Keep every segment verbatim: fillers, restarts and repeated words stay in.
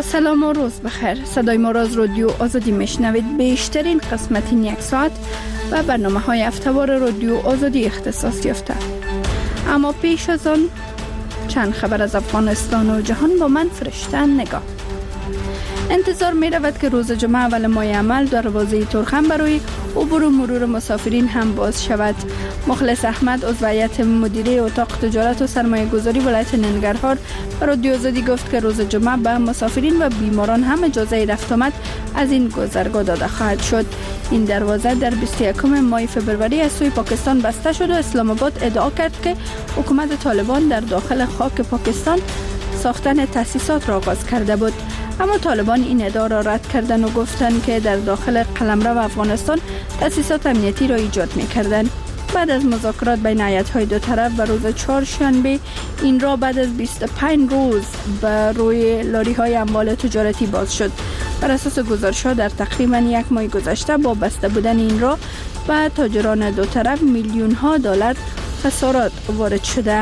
سلام و روز بخیر. صدای ما را از رادیو آزادی میشنوید. بیشترین قسمت این یک ساعت و برنامه های هفته‌وار رادیو آزادی اختصاص یافته. اما پیش از آن چند خبر از افغانستان و جهان با من فرشته نگاه. انتظار می رود که روز جمعه اول ماه عمل دروازه ترخم برای عبور و مرور مسافرین هم باز شود. مخلص احمد عضو هیئت مدیره اتاق تجارت و سرمایه گذاری ولایت ننگرهار به رادیو آزادی گفت که روز جمعه به مسافرین و بیماران هم اجازه رفت آمد از این گذرگاه داده خواهد شد. این دروازه در بیست و یکم ماه فبروری از سوی پاکستان بسته شد و اسلام آباد ادعا کرد که حکومت طالبان در داخل خاک پاکستان ساختن تأسیسات را آغاز کرده بود. اما طالبان این ادعا را رد کردند و گفتند که در داخل قلمرو افغانستان تأسیسات امنیتی را ایجاد می‌کردند. بعد از مذاکرات بین هیئت‌های دو طرف و روز چهارشنبه این را بعد از بیست و پنج روز به روی لاری‌های اموال تجارتی باز شد. بر اساس گزارش‌ها در تقریباً یک ماه گذشته با بسته بودن این را به تاجران دو طرف میلیون‌ها دلار خسارات وارد شده.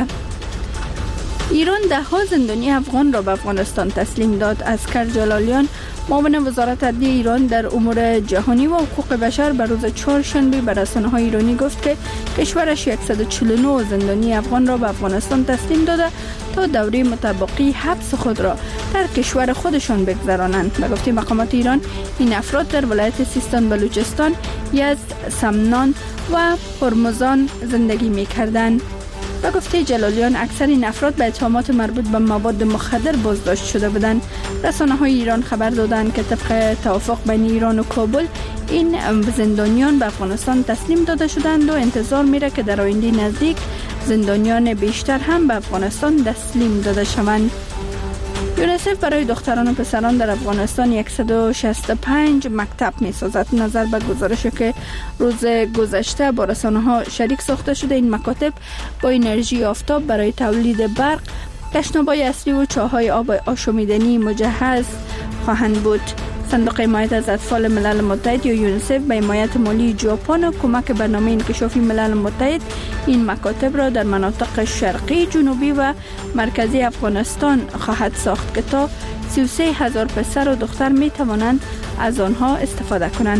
ایران ده ها زندانی افغان را به افغانستان تسلیم داد. اسکر جلالیان معاون وزارت عدلیه ایران در امور جهانی و حقوق بشر به روز چهارشنبه به رسانه‌های ایرانی گفت که کشورش صد و چهل و نه زندانی افغان را به افغانستان تسلیم داده تا دوره متبقی حبس خود را در کشور خودشان بگذرانند. به گفته مقامات ایران این افراد در ولایت سیستان، بلوچستان، یزد، سمنان و هرمزان زندگی می‌کردند. و گفته جلالیان اکثر این افراد به اتهامات مربوط به مواد مخدر بازداشت شده بودند. رسانه‌های ایران خبر دادند که طبق توافق بین ایران و کابل این زندانیان به افغانستان تسلیم داده شدند و انتظار میره که در آینده نزدیک زندانیان بیشتر هم به افغانستان تسلیم داده شوند. یونیسف برای دختران و پسران در افغانستان صد و شصت و پنج مکتب می سازد. نظر به گزارشی که روز گذشته با رسانه‌ها شریک ساخته شده، این مکاتب با انرژی آفتاب برای تولید برق، تشناب‌های اصلی و چاه‌های آب آشامیدنی مجهز خواهند بود. صندوق حمایت از اطفال ملل متحد یا یونیسف به حمایت مالی ژاپن و کمک برنامه انکشافی ملل متحد این مکاتب را در مناطق شرقی، جنوبی و مرکزی افغانستان خواهد ساخت که تا سی و سه هزار پسر و دختر می توانند از آنها استفاده کنند.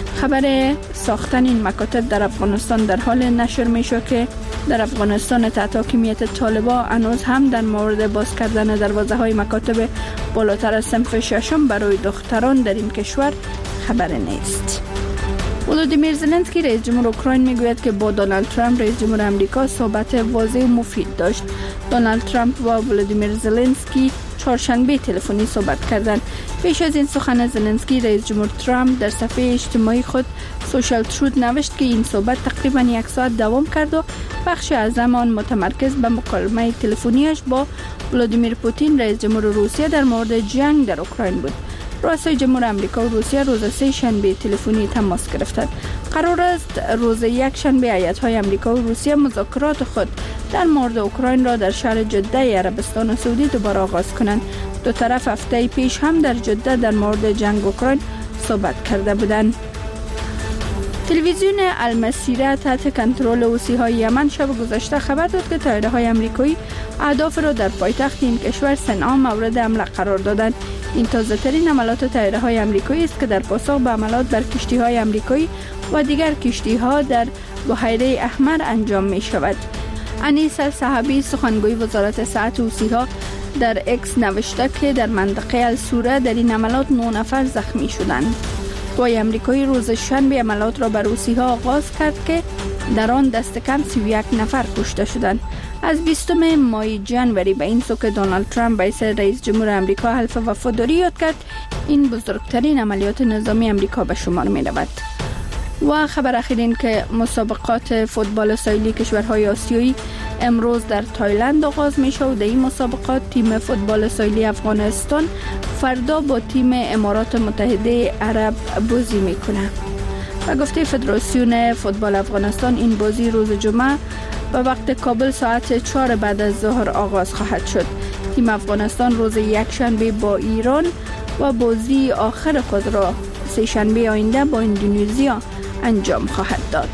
خبر ساختن این مکاتب در افغانستان در حال نشر می شود که در افغانستان تحت حاکمیت طالبان هنوز هم در مورد باز کردن دروازه های مکاتب بالاتر از صنف ششم برای دختران در این کشور خبر نیست. ولودیمیر زلنسکی رئیس جمهور اوکراین میگوید که با دونالد ترامپ رئیس جمهور آمریکا صحبت واضح و مفید داشت. دونالد ترامپ و ولودیمیر زلنسکی چهارشنبه تلفنی صحبت کردند. پیش از این سخن زلنسکی رئیس جمهور ترامپ در صفحه اجتماعی خود سوشال ترود نوشت که این صحبت تقریبا یک ساعت دوام کرد و بخش از آن متمرکز به مکالمه تلفنیش با ولادیمیر پوتین رئیس جمهور روسیه در مورد جنگ در اوکراین بود. رؤسای جمهور آمریکا و روسیه روز سه شنبه تلفنی تماس گرفتند. قرار است روز یک شنبه هیئت‌های آمریکا و روسیه مذاکرات خود در مورد اوکراین را در شهر جده عربستان سعودی دوباره آغاز کنند. دو طرف هفته پیش هم در جده در مورد جنگ اوکراین صحبت کرده بودند. تلویزیون المسیره تحت کنترل حوثی‌های یمن شب گذشته خبر داد که طیاره‌های آمریکایی اهداف را در پایتخت این کشور صنعا مورد حمله قرار دادند. این تازه‌ترین حملات طیاره‌های آمریکایی است که در پاسخ به حملات بر کشتی‌های آمریکایی و دیگر کشتی‌ها در بحیره احمر انجام می‌شود. انیس صحابی سخنگوی وزارت صحت حوثی‌ها در اکس نوشته که در منطقه السوره در این حملات نه نفر زخمی شدند. قوای آمریکایی روز شنبه حملات را بر حوثی‌ها آغاز کرد که در آن دست کم سی و یک نفر کشته شدند. از بیستم ماه جنوری به این سو که دونالد ترامپ به حیث رئیس جمهور آمریکا حلف وفاداری یاد کرد، این بزرگترین عملیات نظامی آمریکا به شمار می رود. و خبر اخیر این که مسابقات فوتبال ساحلی کشورهای آسیایی امروز در تایلند آغاز می شود. در این مسابقات تیم فوتبال ساحلی افغانستان فردا با تیم امارات متحده عرب بازی می کنه. و گفته فدراسیون فوتبال افغانستان این بازی روز جمعه به وقت کابل ساعت چهار بعد از ظهر آغاز خواهد شد. تیم افغانستان روز یک شنبه با ایران و بازی آخر خود را سه شنبه آینده با اندونزیا انجام خواهد داد.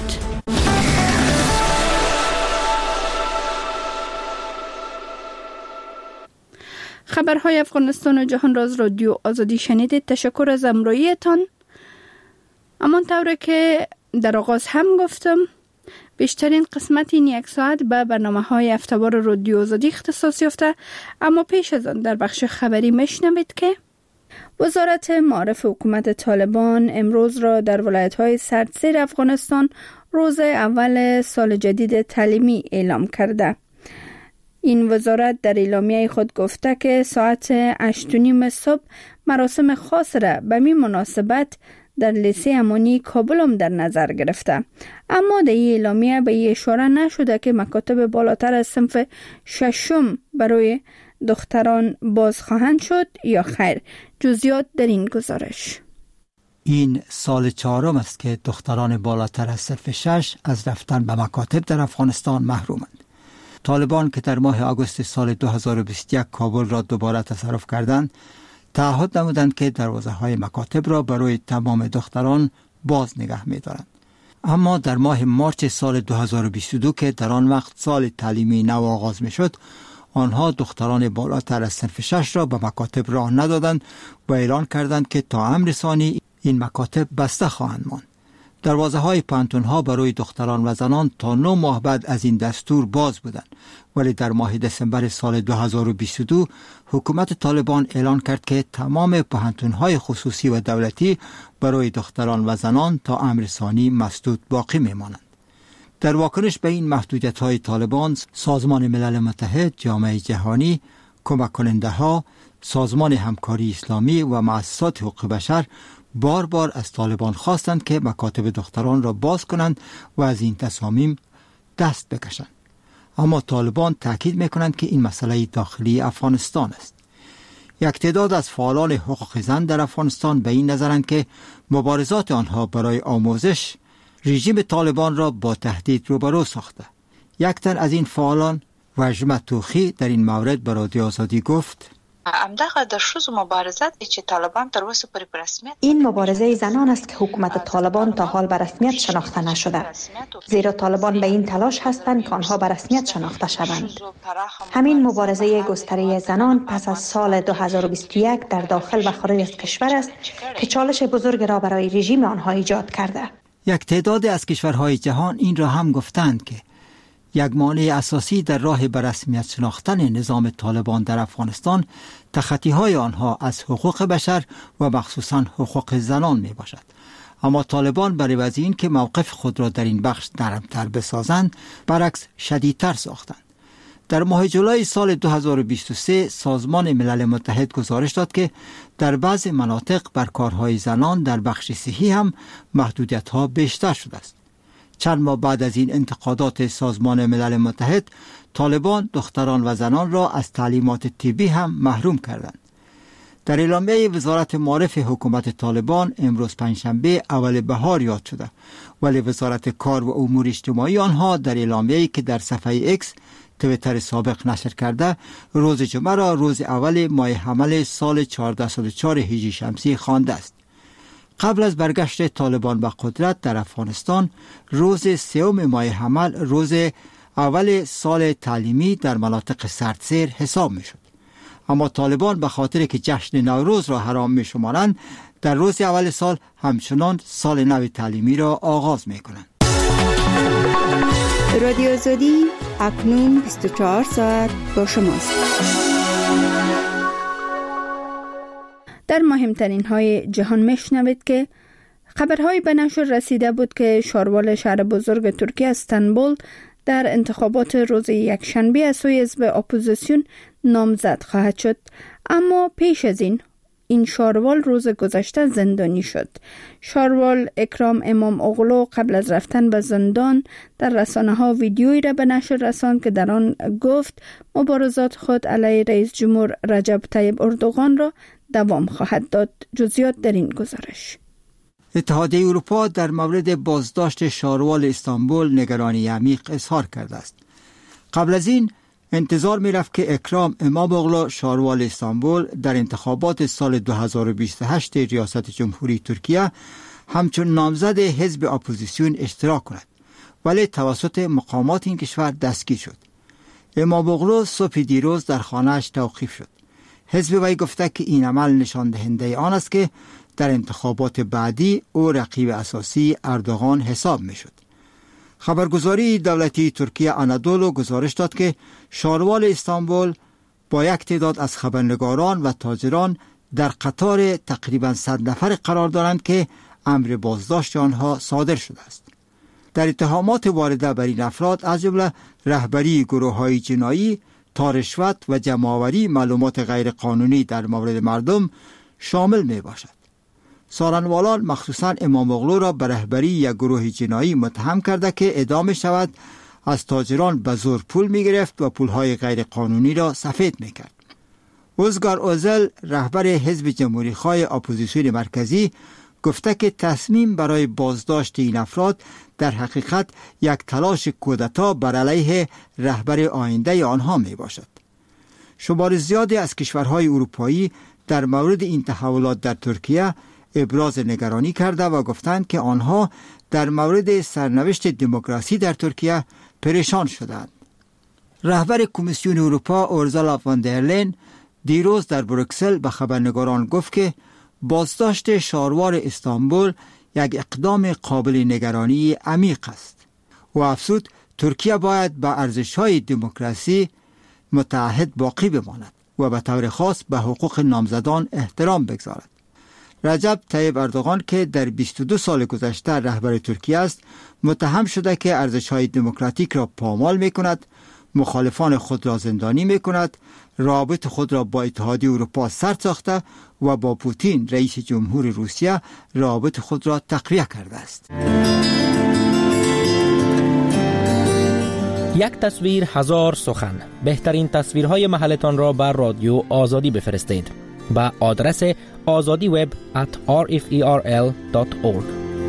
خبرهای افغانستان و جهان را از رادیو آزادی شنیدید. تشکر از همراهیتان. امان طوره که در آغاز هم گفتم، بیشترین قسمت این یک ساعت به برنامه های هفته‌وار رادیو آزادی اختصاص یافته، اما پیش از آن در بخش خبری میشنوید که وزارت معارف حکومت طالبان امروز را در ولایت‌های سردسیر افغانستان روز اول سال جدید تعلیمی اعلام کرده. این وزارت در اعلامیه خود گفته که ساعت هشت و نیم صبح مراسم خاص را به می مناسبت در لیسه امانی کابل هم در نظر گرفته، اما در این اعلامیه به این اشاره نشده که مکاتب بالاتر از صنف ششم برای دختران باز خواهند شد یا خیر. جزئیات در این گزارش. این سال چهارم است که دختران بالاتر از صنف شش از رفتن به مکاتب در افغانستان محرومند. طالبان که در ماه آگوست سال دو هزار و بیست و یک کابل را دوباره تصرف کردند، تعهد نمودند که دروازه‌های مکاتب را برای تمام دختران باز نگه می‌دارند. اما در ماه مارس سال دو هزار و بیست و دو که در آن وقت سال تعلیمی نو آغاز می‌شد، آنها دختران بالاتر از صنف شش را به مکاتب راه ندادند و اعلان کردند که تا امر ثانی این مکاتب بسته خواهند ماند. دروازه‌های پانتون‌ها برای دختران و زنان تا نه ماه بعد از این دستور باز بودند، ولی در ماه دسامبر سال دو هزار و بیست و دو حکومت طالبان اعلان کرد که تمام پانتون‌های خصوصی و دولتی برای دختران و زنان تا امر ثانی مسدود باقی می‌مانند. در واکنش به این محدودیت‌های طالبان، سازمان ملل متحد، جامعه جهانی، کمک کننده‌ها، سازمان همکاری اسلامی و مؤسسات حقوق بشر بار بار از طالبان خواستند که مکاتب دختران را باز کنند و از این تصامیم دست بکشند. اما طالبان تاکید می‌کنند که این مسئله داخلی افغانستان است. یک تعداد از فعالان حقوق زن در افغانستان به این نظرند که مبارزات آنها برای آموزش رژیم طالبان را با تهدید روبرو ساخته. یک تن از این فعالان، وجمه توخی، در این مورد به رادیو آزادی گفت: همدغه د ښځو مبارزات چې طالبان تر اوسه پورې په رسمیت این مبارزه زنان است که حکومت طالبان تا حال به رسمیت شناخته نشده، زیرا طالبان به این تلاش هستند که آنها به رسمیت شناخته شوند. همین مبارزه گستره زنان پس از سال دو هزار و بیست و یک در داخل و خارج از کشور است که چالش بزرگ را برای رژیم آنها ایجاد کرده. یک تعداد از کشورهای جهان این را هم گفتند که یک مانع اساسی در راه به رسمیت شناختن نظام طالبان در افغانستان تخطی‌های آنها از حقوق بشر و مخصوصاً حقوق زنان می باشد. اما طالبان برای وضع این که موقف خود را در این بخش نرمتر بسازند، برعکس شدیدتر ساختند. در ماه جولای سال دو هزار و بیست و سه سازمان ملل متحد گزارش داد که در بعض مناطق بر کارهای زنان در بخش صحی هم محدودیت‌ها بیشتر شده است. چند ماه بعد از این انتقادات سازمان ملل متحد، طالبان دختران و زنان را از تعلیمات طبی هم محروم کردند. در اعلامیه وزارت معارف حکومت طالبان امروز پنجشنبه اول بهار یاد شده، ولی وزارت کار و امور اجتماعی آنها در اعلامیه‌ای که در صفحه ایکس تویتر سابق نشر کرده، روز جمعه را روز اول ماه حمل سال چهارصد و چهار هجری شمسی خوانده است. قبل از برگشت طالبان به قدرت در افغانستان، روز سوم ماه حمل روز اول سال تعلیمی در مناطق سردسیر حساب می شد. اما طالبان به خاطر که جشن نوروز را حرام می شمارند، در روز اول سال همچنان سال نو تعلیمی را آغاز می کنند. رادیو آزادی اکنون بیست و چهار ساعت با شماست. در مهمترین های جهان میشنوید که خبرهای به نشر رسیده بود که شاروال شهر بزرگ ترکیه استانبول در انتخابات روز یکشنبه از سوی حزب اپوزیسیون نامزد خواهد شد، اما پیش از این این شاروال روز گذشته زندانی شد. شاروال اکرام امام اغلو قبل از رفتن به زندان در رسانه ها ویدیویی را به نشر رساند که در آن گفت مبارزات خود علیه رئیس جمهور رجب طیب اردوغان را دوام خواهد داد. جزئیات در این گزارش. اتحادیه اروپا در مورد بازداشت شاروال استانبول نگرانی عمیق اظهار کرده است. قبل از این انتظار می رفت که اکرام امام اغلو شاروال استانبول در انتخابات سال دو هزار و بیست و هشت ریاست جمهوری ترکیه همچون نامزد حزب اپوزیسیون اشتراک کند، ولی توسط مقامات این کشور دستگیر شد. امام اغلو صبح دیروز در خانه‌اش توقیف شد. حزب وی گفته که این عمل نشان دهنده آن است که در انتخابات بعدی او رقیب اساسی اردوغان حساب می شد. خبرگزاری دولتی ترکیه آنادولو گزارش داد که شاروال استانبول با یک تعداد از خبرنگاران و تاجران در قطار تقریباً صد نفر قرار دارند که امر بازداشت آنها صادر شده است. در اتهامات وارده بر این افراد از جمله رهبری گروه‌های جنایی، تا رشوت و جمع‌آوری معلومات غیرقانونی در مورد مردم شامل می باشد. سارنوالان مخصوصاً امام اغلو را به رهبری یک گروه جنایی متهم کرده که ادعا شود از تاجران به زور پول می گرفت و پولهای غیرقانونی را سفید می کرد. اوزگار اوزل رهبر حزب جمهوری خواه اپوزیسیون مرکزی گفته که تصمیم برای بازداشت این افراد در حقیقت یک تلاش کودتا بر علیه رهبر آینده آنها می باشد. شمار زیادی از کشورهای اروپایی در مورد این تحولات در ترکیه ابراز نگرانی کرده و گفتند که آنها در مورد سرنوشت دموکراسی در ترکیه پریشان شدند. رهبر کمیسیون اروپا اورزالا فون در لین دیروز در بروکسل به خبرنگاران گفت که بازداشت شاروار استانبول یک اقدام قابل نگرانی عمیق است و افزود ترکیه باید به ارزش‌های دموکراسی متعهد باقی بماند و به طور خاص به حقوق نامزدان احترام بگذارد. رجب طیب اردوغان که در بیست و دو سال گذشته رهبر ترکیه است، متهم شده که ارزش‌های دموکراتیک را پامال می‌کند، مخالفان خود را زندانی می‌کند، رابط خود را با اتحادیه اروپا سر ساخته و با پوتین رئیس جمهور روسیه رابط خود را تقویه کرده است. یک تصویر هزار سخن. بهترین تصویرهای محلتان را بر رادیو آزادی بفرستید با آدرس آزادی وب ات آر اف ای آر ال دات اورگ.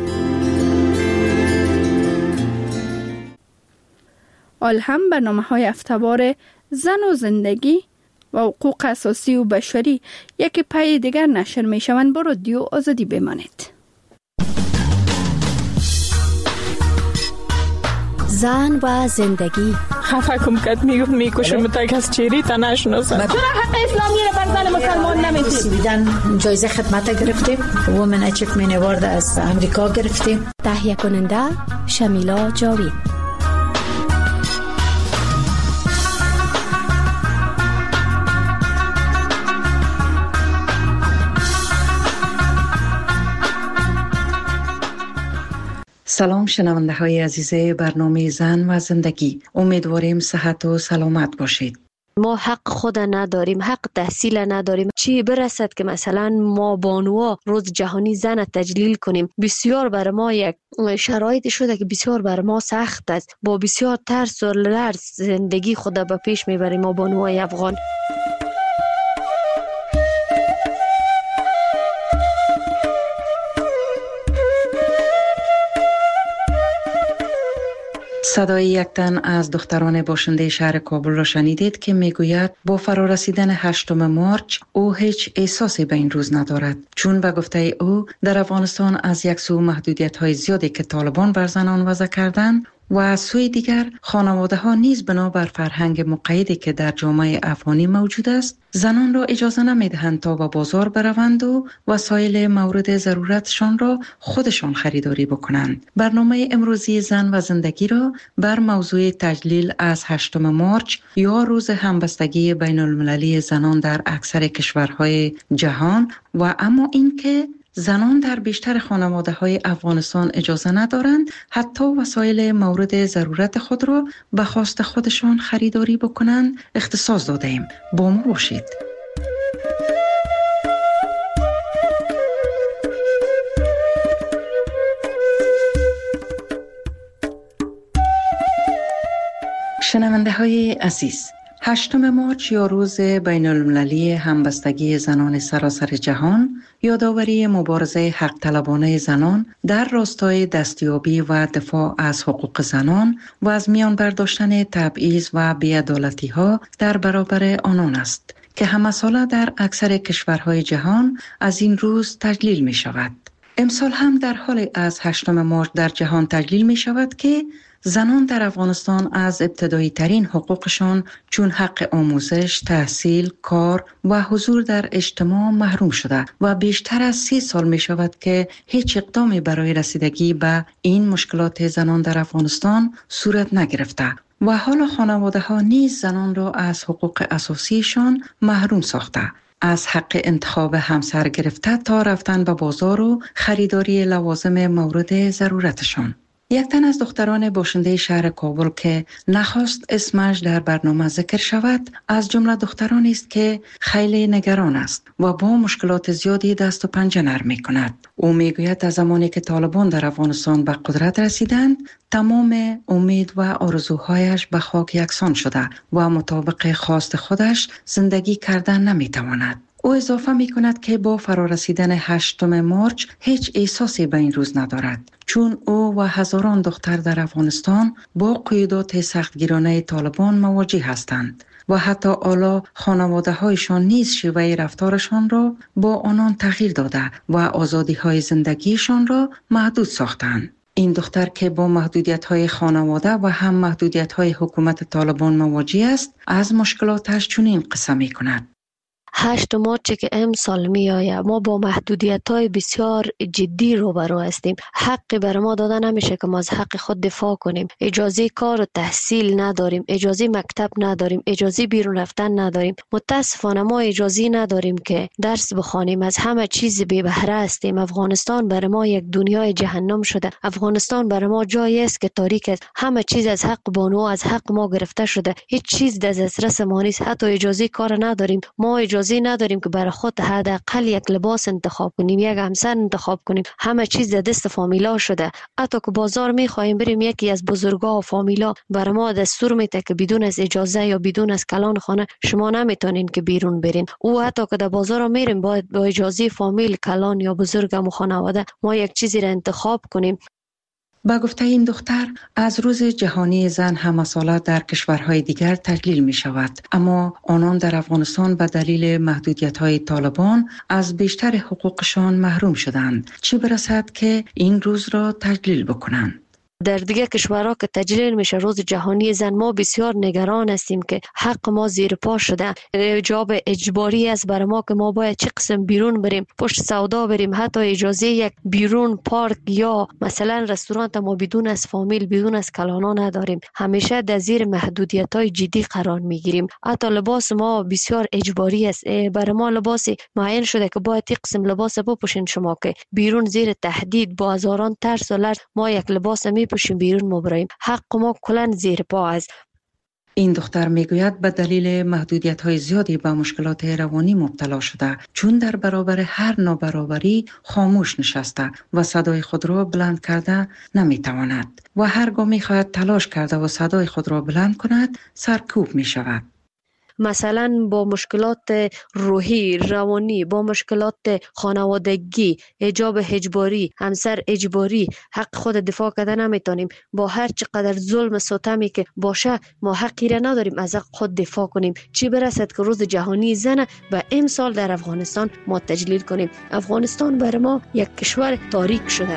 آلهم برنامه‌های هفته‌وار زن و زندگی و حقوق اساسی و بشری یک پای دیگر نشر می شوند. با رادیو آزادی بمانید. زن و زندگی. خفه کم کت میگفت میکشم تا کس چیری تا نشناسن. چرا حق اسلامی رو بر زن مسلمان نمیدید؟ بیدن جایزه خدمت گرفتیم. وومن اچیومنت اوارد از امریکا گرفتیم. تهیه کننده شمیلا جاوید. سلام شنونده های عزیز برنامه زن و زندگی، امیدواریم صحت و سلامت باشید. ما حق خود نداریم، حق تحصیل نداریم. چی برسد که مثلا ما بانوها روز جهانی زن تجلیل کنیم؟ بسیار بر ما یک شرایط شده که بسیار بر ما سخت است. با بسیار ترس و لرز زندگی خود به پیش میبریم ما بانوهای افغان. صدای یک تن از دختران باشنده شهر کابل را شنیدید که میگوید با فرارسیدن هشتم مارچ او هیچ احساسی به این روز ندارد، چون به گفته او در افغانستان از یک سو محدودیت های زیادی که طالبان بر زنان وضع کردند و از سوی دیگر خانواده ها نیز بنابر فرهنگ مقیدی که در جامعه افغانی موجود است زنان را اجازه نمیدهند تا به بازار بروند و وسایل مورد ضرورتشان را خودشان خریداری بکنند. برنامه امروزی زن و زندگی را بر موضوع تجلیل از هشتم مارچ یا روز همبستگی بین المللی زنان در اکثر کشورهای جهان و اما اینکه زنان در بیشتر خانواده های افغانستان اجازه ندارند حتی وسایل مورد ضرورت خود را به خواست خودشان خریداری بکنند اختصاص داده ایم. با ما باشید. شنونده های عزیز، هشتم مارچ یا روز بین المللی همبستگی زنان سراسر جهان یادآوری مبارزه حق طلبانه زنان در راستای دستیابی و دفاع از حقوق زنان و از میان برداشتن تبعیض و بی‌عدالتی ها در برابر آنان است که همه ساله در اکثر کشورهای جهان از این روز تجلیل می شود. امسال هم در حال از هشتم مارچ در جهان تجلیل می شود که زنان در افغانستان از ابتدایی ترین حقوقشان چون حق آموزش، تحصیل، کار و حضور در اجتماع محروم شده و بیشتر از سی سال می شود که هیچ اقدامی برای رسیدگی به این مشکلات زنان در افغانستان صورت نگرفته و حالا خانواده ها نیز زنان را از حقوق اساسیشان محروم ساخته. از حق انتخاب همسر گرفته تا رفتن به بازار و خریداری لوازم مورد ضرورتشان. یک تن از دختران باشنده شهر کابل که نخواست اسمش در برنامه ذکر شود، از جمله دخترانی است که خیلی نگران است و با مشکلات زیادی دست و پنجه نرم می کند. او می گوید از زمانی که طالبان در افغانستان به قدرت رسیدند، تمام امید و آرزوهایش به خاک یکسان شده و مطابق خواست خودش زندگی کردن نمی تواند. او اضافه می کند که با فرارسیدن هشتم مارچ هیچ احساسی به این روز ندارد، چون او و هزاران دختر در افغانستان با قیودات سختگیرانه طالبان مواجه هستند و حتی حالا خانواده هایشان نیز شیوه رفتارشان را با آنان تغییر داده و آزادی های زندگیشان را محدود ساختند. این دختر که با محدودیت های خانواده و هم محدودیت های حکومت طالبان مواجه است، از مشکلاتش چنین قصه می کند. هشت مارچ که امسال می آید، ما با محدودیت های بسیار جدی روبرو هستیم. حق بر ما داده نمیشه که ما از حق خود دفاع کنیم. اجازه کار و تحصیل نداریم، اجازه مکتب نداریم، اجازه بیرون رفتن نداریم. متاسفانه ما اجازه نداریم که درس بخوانیم. از همه چیز بی بهره هستیم. افغانستان بر ما یک دنیای جهنم شده. افغانستان بر ما جایی است که تاریک است. همه چیز از حق بانو از حق ما گرفته شده. هیچ چیز در دسترس ما نیست. حتی اجازه کار نداریم. ما اجازه نداریم که برای خود حداقل یک لباس انتخاب کنیم، یک همسر انتخاب کنیم. همه چیز در دست فامیلا شده. حتی که بازار میخوایم بریم، یکی از بزرگا و فامیلا برای ما دستور میده که بدون از اجازه یا بدون از کلان خانه شما نمیتونین که بیرون برین. او حتی که در بازار میریم باید با اجازه فامیل، کلان یا بزرگم و خانواده ما یک چیزی را انتخاب کنیم. با گفته این دختر، از روز جهانی زن هم‌مساله در کشورهای دیگر تجلیل می شود، اما آنان در افغانستان به دلیل محدودیت‌های طالبان از بیشتر حقوقشان محروم شدند، چه برسد که این روز را تجلیل بکنند. در دیگه کشورها که تجلیل میشه روز جهانی زن، ما بسیار نگران هستیم که حق ما زیر پا شده. جاب اجباری است برای ما که ما باید چه قسم بیرون بریم، پشت سودا بریم، حتی اجازه یک بیرون پارک یا مثلا رستوران ما بدون از فامیل، بدون از کلانا نداریم. همیشه در زیر محدودیت‌های جدی قرار میگیریم. حتی لباس ما بسیار اجباری است. برای ما لباس معین شده که باید یک قسم لباس بپوشین شما که بیرون زیر تهدید با هزاران ترس و لرز ما یک لباس می پوشیم بیرون مبرایم. حق ما کلن زیر پا است. این دختر میگوید به دلیل محدودیت‌های زیادی به مشکلات روانی مبتلا شده، چون در برابر هر نابرابری خاموش نشسته و صدای خود را بلند کرده نمیتواند و هرگاه میخواهد تلاش کرده و صدای خود را بلند کند سرکوب میشود. مثلا با مشکلات روحی، روانی، با مشکلات خانوادگی، حجاب اجباری، همسر اجباری، حق خود دفاع کردن نمیتونیم. با هر چقدر ظلم و ستمی که باشه ما حقی را نداریم از حق خود دفاع کنیم. چی برسد که روز جهانی زن و امسال در افغانستان ما تجلیل کنیم. افغانستان برای ما یک کشور تاریک شده.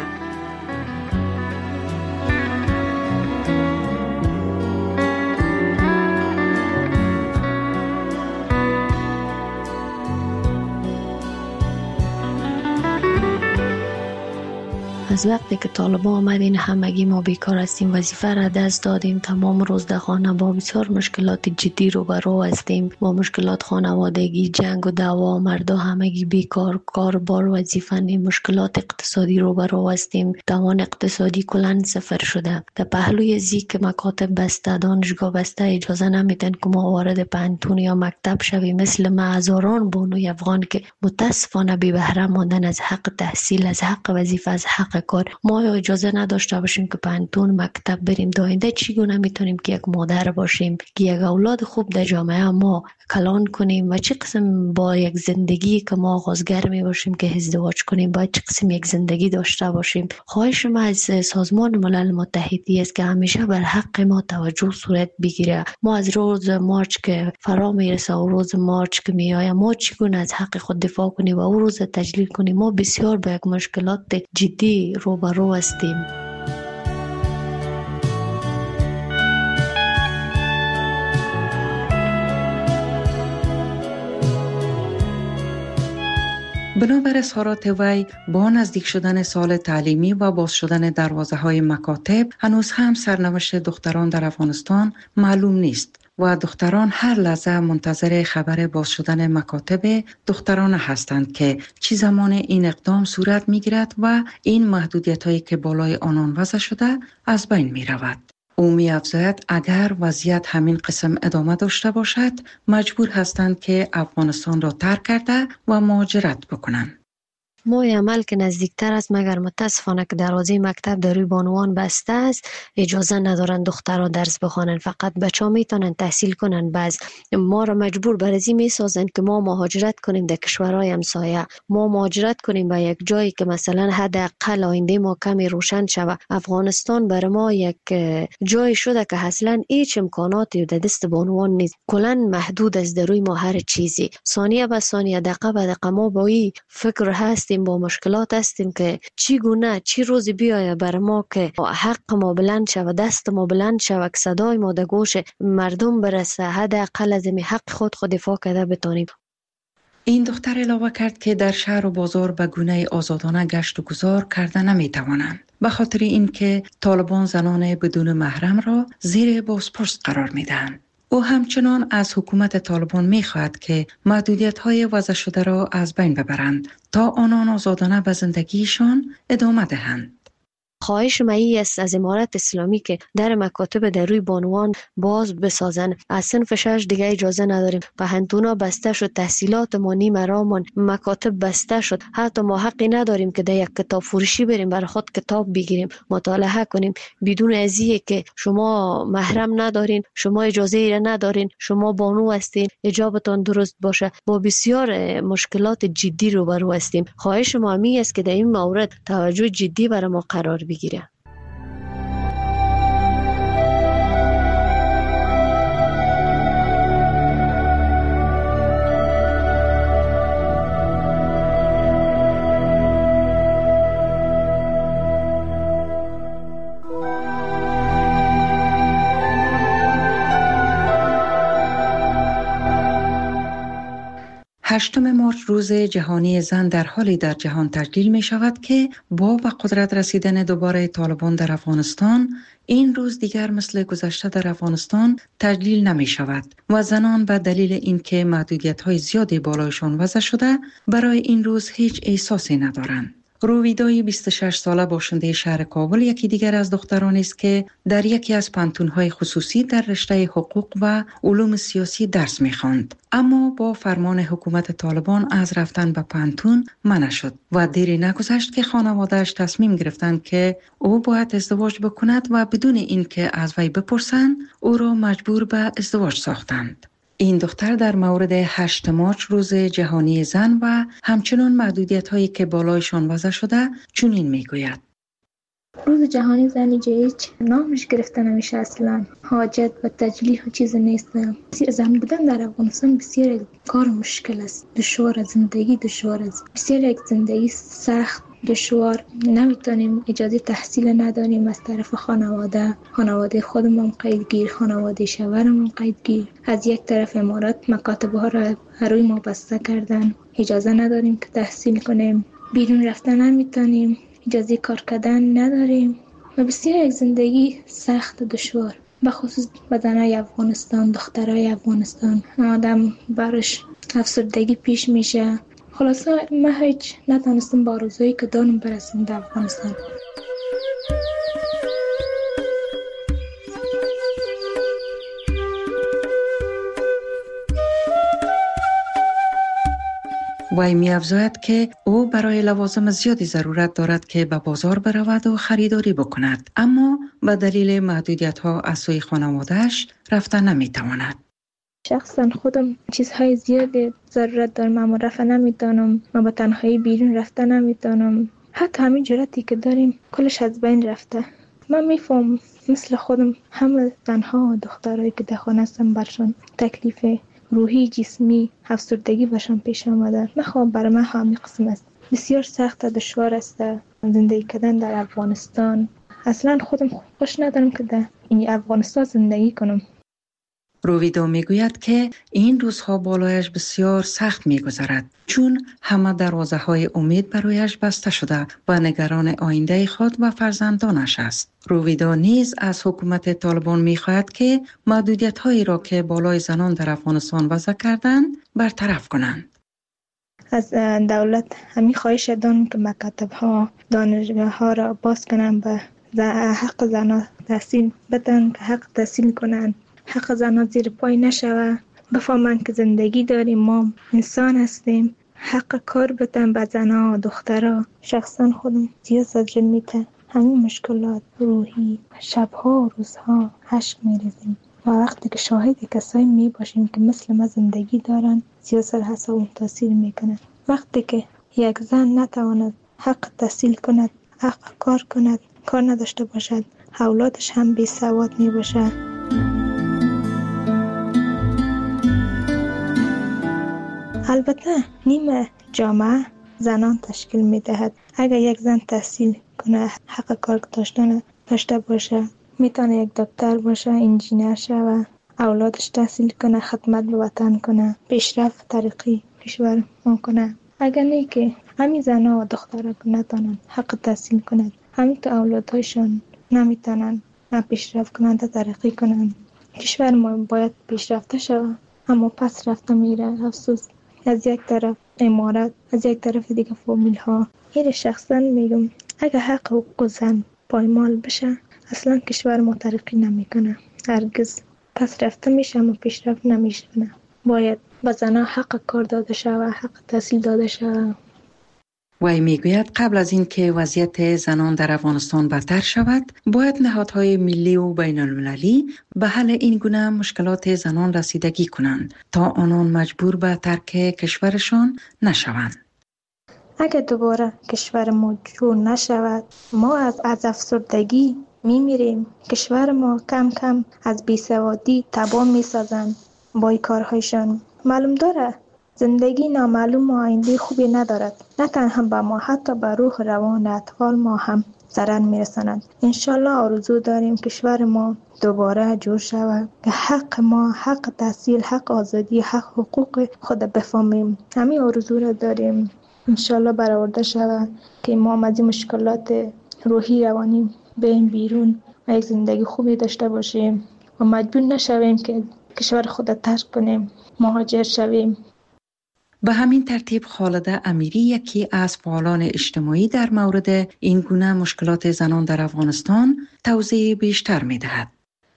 از وقتی که طالبان آمدین همگی ما بیکار هستیم، وظیفه را دست دادیم، تمام روز در خانه با بسیار مشکلات جدی روبرو هستیم، با مشکلات خانوادگی، جنگ و دعوا، مردا همگی بیکار، کار بار وظیفه نیم، مشکلات اقتصادی روبرو هستیم، توان اقتصادی کلان صفر شده. در پهلوی زی که مکاتب بسته، دانشگاه بسته، اجازه نمیدن که ما وارد پانتون یا مکتب شویم. مثل ما هزاران بانوی افغان که متاسفانه بی بهره ماندن از حق تحصیل، از حق وظیفه، از حق کار. ما اجازه نداشته باشیم که پانتون مکتب بریم. داینده چگونه میتونیم که یک مادر باشیم که یک اولاد خوب در جامعه ما کلان کنیم و چه قسم با یک زندگی که ما آغازگر می باشیم که ازدواج کنیم باید چه قسم یک زندگی داشته باشیم. خواهش ما از سازمان ملل متحدی است که همیشه بر حق ما توجه صورت بگیره. ما از روز مارچ که فرا میرسه و روز مارچ که میآید ما چگونه از حق خود دفاع کنیم و او روز تجلیل کنیم. ما بسیار با یک مشکلات جدی روبرو هستیم. بنابر اظهارات وی با نزدیک شدن سال تعلیمی و باز شدن دروازه های مکاتب هنوز هم سرنوشت دختران در افغانستان معلوم نیست و دختران هر لحظه منتظر خبر باز شدن مکاتب دختران هستند که چی زمان این اقدام صورت می گیرد و این محدودیت هایی که بالای آنان وضع شده از بین می رود. او می افزاید اگر وضعیت همین قسم ادامه داشته باشد مجبور هستند که افغانستان را ترک کرده و مهاجرت بکنند. ما عمل که نزدیکتر است مگر متاسفانه که دروازه مکتب در روی بانوان بسته است. اجازه ندارن دخترها درس بخوانن، فقط بچه‌ها میتونن تحصیل کنن. بعض ما را مجبور بر ازی میسازن که ما مهاجرت کنیم در کشورهای همسایه. ما مهاجرت کنیم به یک جایی که مثلا حداقل آینده ما کمی روشن شود. افغانستان برای ما یک جای شده که اصلا هیچ امکاناتی در دست بانوان نیست. کلا محدود است در روی ما هر چیزی. ثانیه به ثانیه، دقیقه به دقیقه ما با این فکر هست با مشکلات هستیم که چی گونه چی روزی بیایه بر ما که حق ما بلند شود، دست ما بلند شود، که صدای ما در گوش مردم برسه، حداقل از این حق خود خود دفاع کرده بتونیم. این دختر علاوه کرد که در شهر و بازار به گونه آزادانه گشت و گذار کرده نمی توانند به خاطر اینکه طالبان زنان بدون محرم را زیر بازپرس قرار می دهند. او همچنان از حکومت طالبان می خواهد که محدودیت‌های وضع شده را از بین ببرند تا آنان آزادانه به زندگیشان ادامه دهند. خواهش مایی است از امارت اسلامی که در مکاتب در روی بانوان باز بسازن. از صنف شش دیگه اجازه نداریم. پهنتونا بسته شد، تحصیلات ما نیم رامان، مکاتب بسته شد. حتی ما حقی نداریم که در یک کتاب فروشی بریم برای خود کتاب بگیریم مطالعه کنیم بدون ازیه که شما محرم ندارین، شما اجازه ای ندارین، شما بانو هستین، حجابتان درست باشه. با بسیار مشکلات جدی روبرو هستیم. خواهش ما می است که در این مورد توجه جدی برای ما قرار بگیره. هشتم مارچ روز جهانی زن در حالی در جهان تجلیل می شود که با به قدرت رسیدن دوباره طالبان در افغانستان این روز دیگر مثل گذشته در افغانستان تجلیل نمی شود و زنان به دلیل اینکه محدودیت های زیادی بالایشان وضع شده برای این روز هیچ احساسی ندارند. رویدای بیست و شش ساله باشنده شهر کابل یکی دیگر از دخترانی است که در یکی از پانتون‌های خصوصی در رشته حقوق و علوم سیاسی درس می‌خواند، اما با فرمان حکومت طالبان از رفتن به پانتون منع شد و دیری نگذشت که خانواده‌اش تصمیم گرفتند که او باید ازدواج بکند و بدون اینکه از وی بپرسند او را مجبور به ازدواج ساختند. این دختر در مورد هشتم مارچ روز جهانی زن و همچنان محدودیت هایی که بالایشان وضع شده چنین میگوید: روز جهانی زن هیچ نامش گرفته نمیشه، اصلا حاجت و تجلیل و چیز نیست. زن بودن در افغانستان بسیار کار مشکل است، دشوار است، زندگی دشوار است، بسیار یک زندگی سخت دشوار. نمیتونیم اجازه تحصیل نداریم از طرف خانواده خانواده خودمون قیدگیر، خانواده شوهرمون قیدگیر. از یک طرف امارات مکاتب ها را روی ما بسته کردن، اجازه نداریم که تحصیل کنیم، بیرون رفتن نمیتونیم، اجازه کار کردن نداریم و بسیار یک زندگی سخت و دشوار. به خصوص بدنهای افغانستان، دخترای افغانستان آدم برش افسردگی پیش میشه. خلاصه من هیچ نتونستم با آرزویی که دارم برسم در افغانستان. وی می افزاید که او برای لوازم زیادی ضرورت دارد که به بازار برود و خریداری بکند، اما به دلیل محدودیت ها از سوی خانواده‌اش رفتن نمی تواند. شخصا خودم چیزهای زیادی ضرورت دارم اما رفتن نمیتونم. ما با تنهایی بیرون رفتن نمیتونم. حتی همین جرأتی که داریم کلش از بین رفته. من میفهم مثل خودم همه زنها و دخترایی که در خانه هستن برشان تکلیف روحی جسمی افسردگی برشان پیش آمده. نخوام برای من همین قسم است. بسیار سخت و دشوار است زندگی کردن در افغانستان. اصلا خودم خوش ندارم که در این افغانستان زندگی کنم. رویدا میگوید که این روزها بالایش بسیار سخت میگذرد، چون همه دروازه های امید برایش بسته شده و نگران آینده خود و فرزندانش است. رویدا نیز از حکومت طالبان میخواهد که محدودیت هایی را که بالای زنان در افغانستان وضع کردند برطرف کنند. از دولت همین خواهش دارم که مکاتب ها دانشگاه ها را باز کنند و حق زنان تحصیل بدن، که حق تحصیل کنند، حق زنان زیر پای نشوه، بفهمن که زندگی داریم، ما انسان هستیم، حق کار بدن به زنان و دخترها. شخصا خودم زیاد زجر میته، همین مشکلات روحی شبها و روزها اشک میریزیم و وقتی که شاهد کسایی می باشیم که مثل ما زندگی دارن زیاد سر حساب تاثیر میکنه. وقتی که یک زن نتواند حق تحصیل کند، حق کار کند، کار نداشته باشد، اولادش هم بی سواد می باشه. البته نیمه جامعه زنان تشکیل می دهد. اگر یک زن تحصیل کنه، حق کار داشتن داشته باشه، میتونه یک دکتر باشه، انجینر شه، اولادش تحصیل کنه، خدمت به وطن کنه، پیشرفت ترقی کشور کنه. اگر نه که همین زنها و دخترها که نتونن حق تحصیل کنند، همین تو اولادهایشان نمیتونن نه پیشرفت کنند تا ترقی کنند. کشور ما باید پیشرفته شود اما پس رفته میره. افسوس، از یک طرف امارت، از یک طرف دیگه فامیل ها. این شخصا میگم اگر حق حقوق زن پایمال بشه اصلا کشور ما ترقی نمیکنه، هرگز پس رفته میشه اما پیشرفت نمیشه. باید به زنها حق کار داده شود، حق تحصیل داده شود. وی میگوید قبل از این که وضعیت زنان در افغانستان بدتر شود، باید نهادهای ملی و بین المللی به حل این گونه مشکلات زنان رسیدگی کنند تا آنان مجبور به ترک کشورشان نشوند. اگر دوباره کشور ما جور نشود، ما از از افسردگی میمیریم. کشور ما کم کم از بیسوادی تباه میسازند با این کارهایشان. معلوم داره زندگی نامعلوم و آینده خوبی ندارد. نه تنها به ما، حتی به روح روان اطفال ما هم ضرر میرسانند. انشالله آرزو داریم کشور ما دوباره جور شود که حق ما، حق تحصیل، حق آزادی، حق حقوق خود بفهمیم. همین آرزو را داریم. انشالله برآورده شود که ما از این مشکلات روحی روانی بریم بیرون و یک زندگی خوبی داشته باشیم و مجبور نشویم که کشور خود ترک کنیم، مهاجر شویم. به همین ترتیب خالده امیری، یکی از فعالان اجتماعی در مورد این گونه مشکلات زنان در افغانستان، توضیح بیشتر می دهد.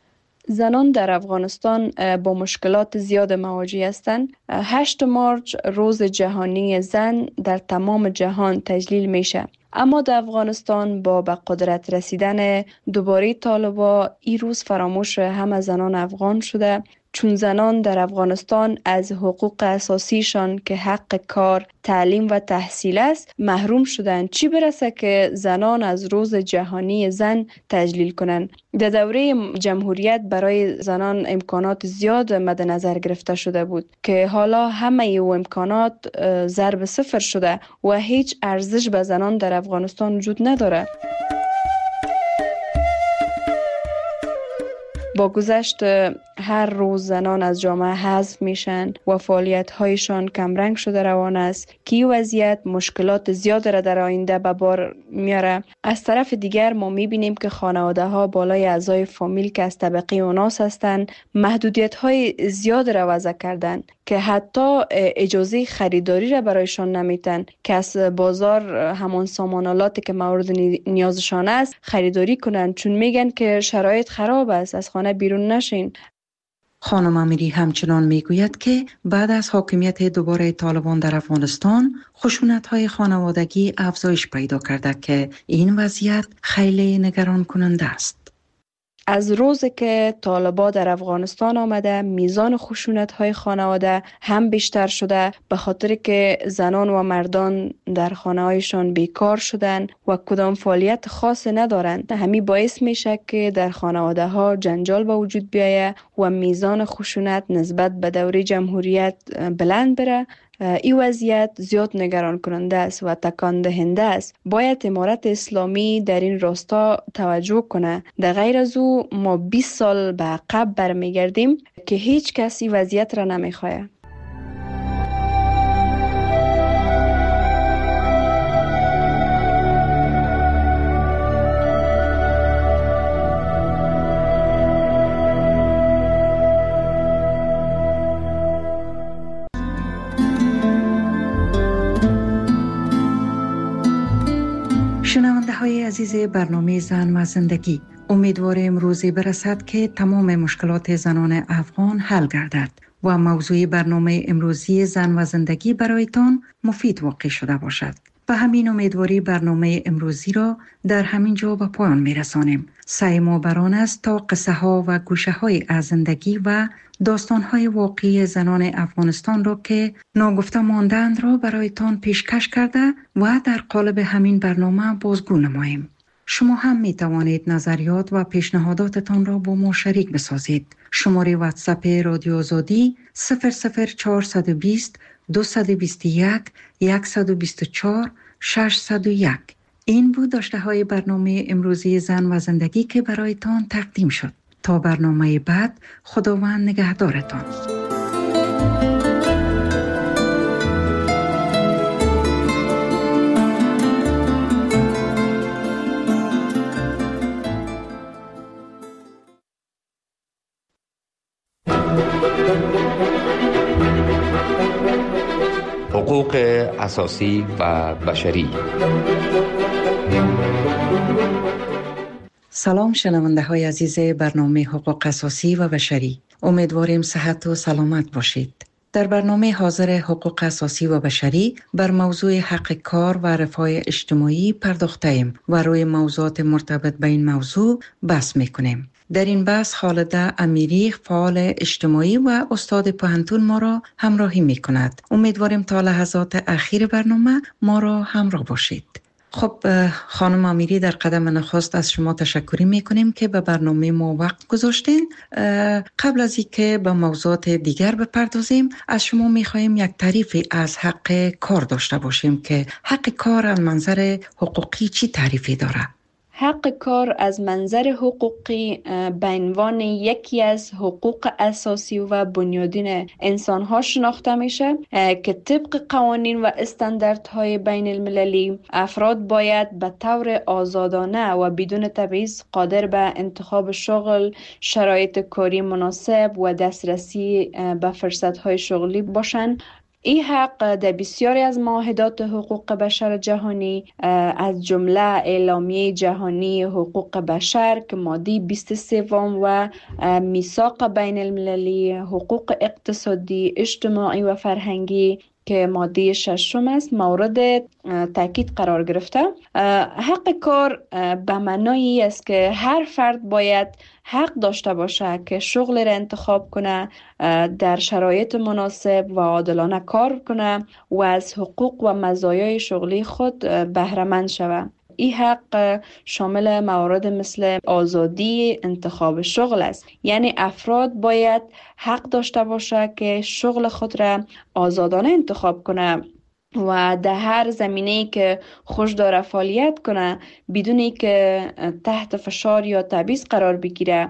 زنان در افغانستان با مشکلات زیاد مواجه هستند. هشت مارچ روز جهانی زن در تمام جهان تجلیل میشه. اما در افغانستان با به قدرت رسیدن دوباره طالبا این روز فراموش همه زنان افغان شده، چون زنان در افغانستان از حقوق اساسیشان که حق کار، تعلیم و تحصیل است محروم شدند، چی برسه که زنان از روز جهانی زن تجلیل کنند. در دوره جمهوریت برای زنان امکانات زیاد مد نظر گرفته شده بود که حالا همه او امکانات ضرب صفر شده و هیچ ارزش به زنان در افغانستان وجود نداره. با گذشت هر روز زنان از جامعه حذف میشن و فعالیت هایشان کمرنگ شده روان است که این وضعیت مشکلات زیاد را در آینده به بار میاره. از طرف دیگر ما میبینیم که خانواده ها بالای اعضای فامیل که از طبقه اوناس هستند محدودیت های زیاد را وضع کردن که حتی اجازه خریداری را برایشان نمیتن که از بازار همان سامانالاتی که مورد نیازشان است خریداری کنند، چون میگن که شرایط خراب است، از خانه بیرون نشین. خانم امیری همچنان میگوید که بعد از حاکمیت دوباره طالبان در افغانستان خشونت‌های خانوادگی افزایش پیدا کرده که این وضعیت خیلی نگران کننده است. از روزی که طالبان در افغانستان آمده میزان خشونت‌های خانواده هم بیشتر شده، به خاطر که زنان و مردان در خانه‌هایشان بیکار شدن و کدام فعالیت خاص ندارند. همین باعث میشه که در خانواده‌ها جنجال به وجود بیاید و میزان خشونت نسبت به دوره جمهوریت بلند بره. این وضعیت زیاد نگران کننده است و تکان دهنده است. باید امارت اسلامی در این راستا توجه کنه. در غیر از او ما بیست سال به عقب برمیگردیم که هیچ کسی وضعیت را نمیخواه. شنونده های عزیز برنامه زن و زندگی، امیدواریم روزی برسد که تمام مشکلات زنان افغان حل گردد و موضوع برنامه امروزی زن و زندگی برایتان مفید واقع شده باشد. به همین امیدواری برنامه امروزی را در همین جا به پایان می رسانیم. سعی ما بران است تا قصه ها و گوشه های از زندگی و داستان های واقعی زنان افغانستان را که ناگفته ماندند را برایتان پیشکش کرده و در قالب همین برنامه بازگو نماییم. شما هم می توانید نظریات و پیشنهاداتتان را با ما شریک بسازید. شماره واتساپ رادیو آزادی صفر صفر چهارصد و بیست دویست و بیست و یک صد و بیست و چهار ششصد و یک. این بود داشته های برنامه امروزی زن و زندگی که برایتان تقدیم شد. تا برنامه بعد، خداوند نگهدارتان. حقوق اساسی و بشری. سلام شنونده های عزیز برنامه حقوق اساسی و بشری. امیدواریم صحت و سلامت باشید. در برنامه حاضر حقوق اساسی و بشری بر موضوع حق کار و رفاه اجتماعی پرداخته ایم و روی موضوعات مرتبط به این موضوع بحث میکنیم. در این بحث خالده امیری، فعال اجتماعی و استاد پوهنتون ما را همراهی می کند. امیدواریم تا لحظات اخیر برنامه ما را همراه باشید. خب خانم امیری، در قدم نخست از شما تشکری می کنیم که به برنامه ما وقت گذاشتین. قبل از اینکه به موضوعات دیگر بپردازیم، از شما می خواهیم یک تعریفی از حق کار داشته باشیم که حق کار از منظر حقوقی چی تعریفی داره؟ حق کار از منظر حقوقی به عنوان یکی از حقوق اساسی و بنیادین انسان‌ها شناخته میشه که طبق قوانین و استانداردهای بین المللی افراد باید به طور آزادانه و بدون تبعیض قادر به انتخاب شغل، شرایط کاری مناسب و دسترسی به فرصت‌های شغلی باشند. این حق در بسیاری از معاهدات حقوق بشر جهانی از جمله اعلامیه جهانی حقوق بشر که ماده بیست و سه و میثاق بین المللی حقوق اقتصادی، اجتماعی و فرهنگی که ماده ششم است مورد تاکید قرار گرفته. حق کار به معنای است که هر فرد باید حق داشته باشه که شغل را انتخاب کنه، در شرایط مناسب و عادلانه کار کنه و از حقوق و مزایای شغلی خود بهره مند شود. این حق شامل موارد مثل آزادی انتخاب شغل است. یعنی افراد باید حق داشته باشه که شغل خود را آزادانه انتخاب کنه و در هر زمینه‌ای که خوش داره فعالیت کنه بدون که تحت فشار یا تبعیض قرار بگیره.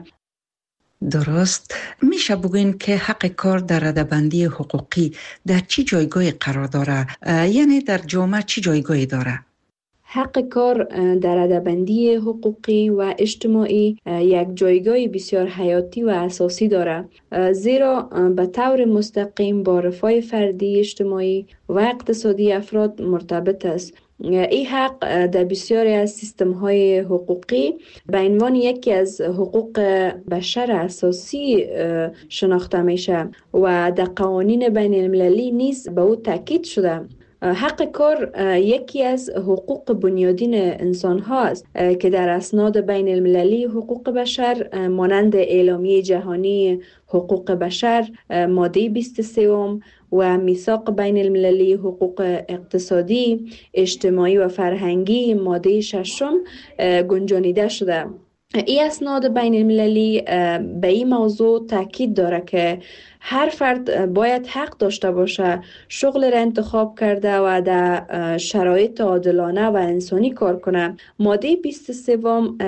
درست. میشه بگوین که حق کار در رده‌بندی حقوقی در چی جایگاهی قرار داره؟ یعنی در جامعه چی جایگاهی داره؟ حق کار در رده‌بندی حقوقی و اجتماعی یک جایگاه بسیار حیاتی و اساسی دارد، زیرا به طور مستقیم با رفاه فردی، اجتماعی و اقتصادی افراد مرتبط است این حق در بسیاری از سیستم های حقوقی به عنوان یکی از حقوق بشر اساسی شناخته میشه و در قوانین بین المللی نیز به او تاکید شده. حق کار یکی از حقوق بنیادین انسان هاست که در اسناد بین المللی حقوق بشر مانند اعلامیه جهانی حقوق بشر ماده بیست و سه و میثاق بین المللی حقوق اقتصادی، اجتماعی و فرهنگی ماده ششم گنجانیده شده. این اسناد بین المللی به این موضوع تاکید داره که هر فرد باید حق داشته باشه شغل را انتخاب کرده و در شرایط عادلانه و انسانی کار کنه. ماده بیست و سه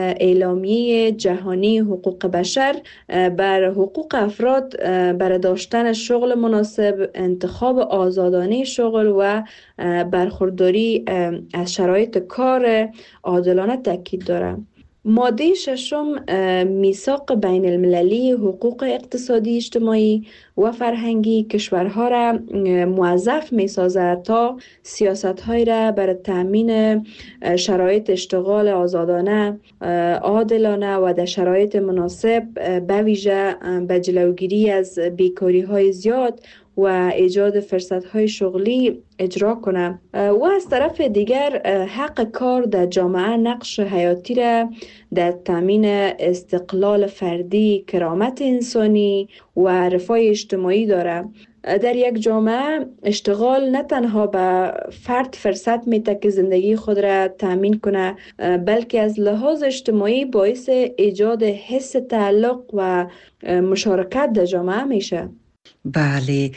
اعلامیه جهانی حقوق بشر بر حقوق افراد بر داشتن شغل مناسب، انتخاب آزادانه شغل و برخورداری از شرایط کار عادلانه تاکید داره. ماده ششم میثاق بین المللی حقوق اقتصادی، اجتماعی و فرهنگی کشورها را موظف می سازد تا سیاست های را برای تامین شرایط اشتغال آزادانه، عادلانه و در شرایط مناسب به ویژه به جلوگیری از بیکاری های زیاد و ایجاد فرصت‌های شغلی اجرا کنه. و از طرف دیگر حق کار در جامعه نقش حیاتی را در تامین استقلال فردی، کرامت انسانی و رفاه اجتماعی داره. در یک جامعه اشتغال نه تنها به فرد فرصت میده که زندگی خود را تامین کنه، بلکه از لحاظ اجتماعی باعث ایجاد حس تعلق و مشارکت در جامعه میشه. بله،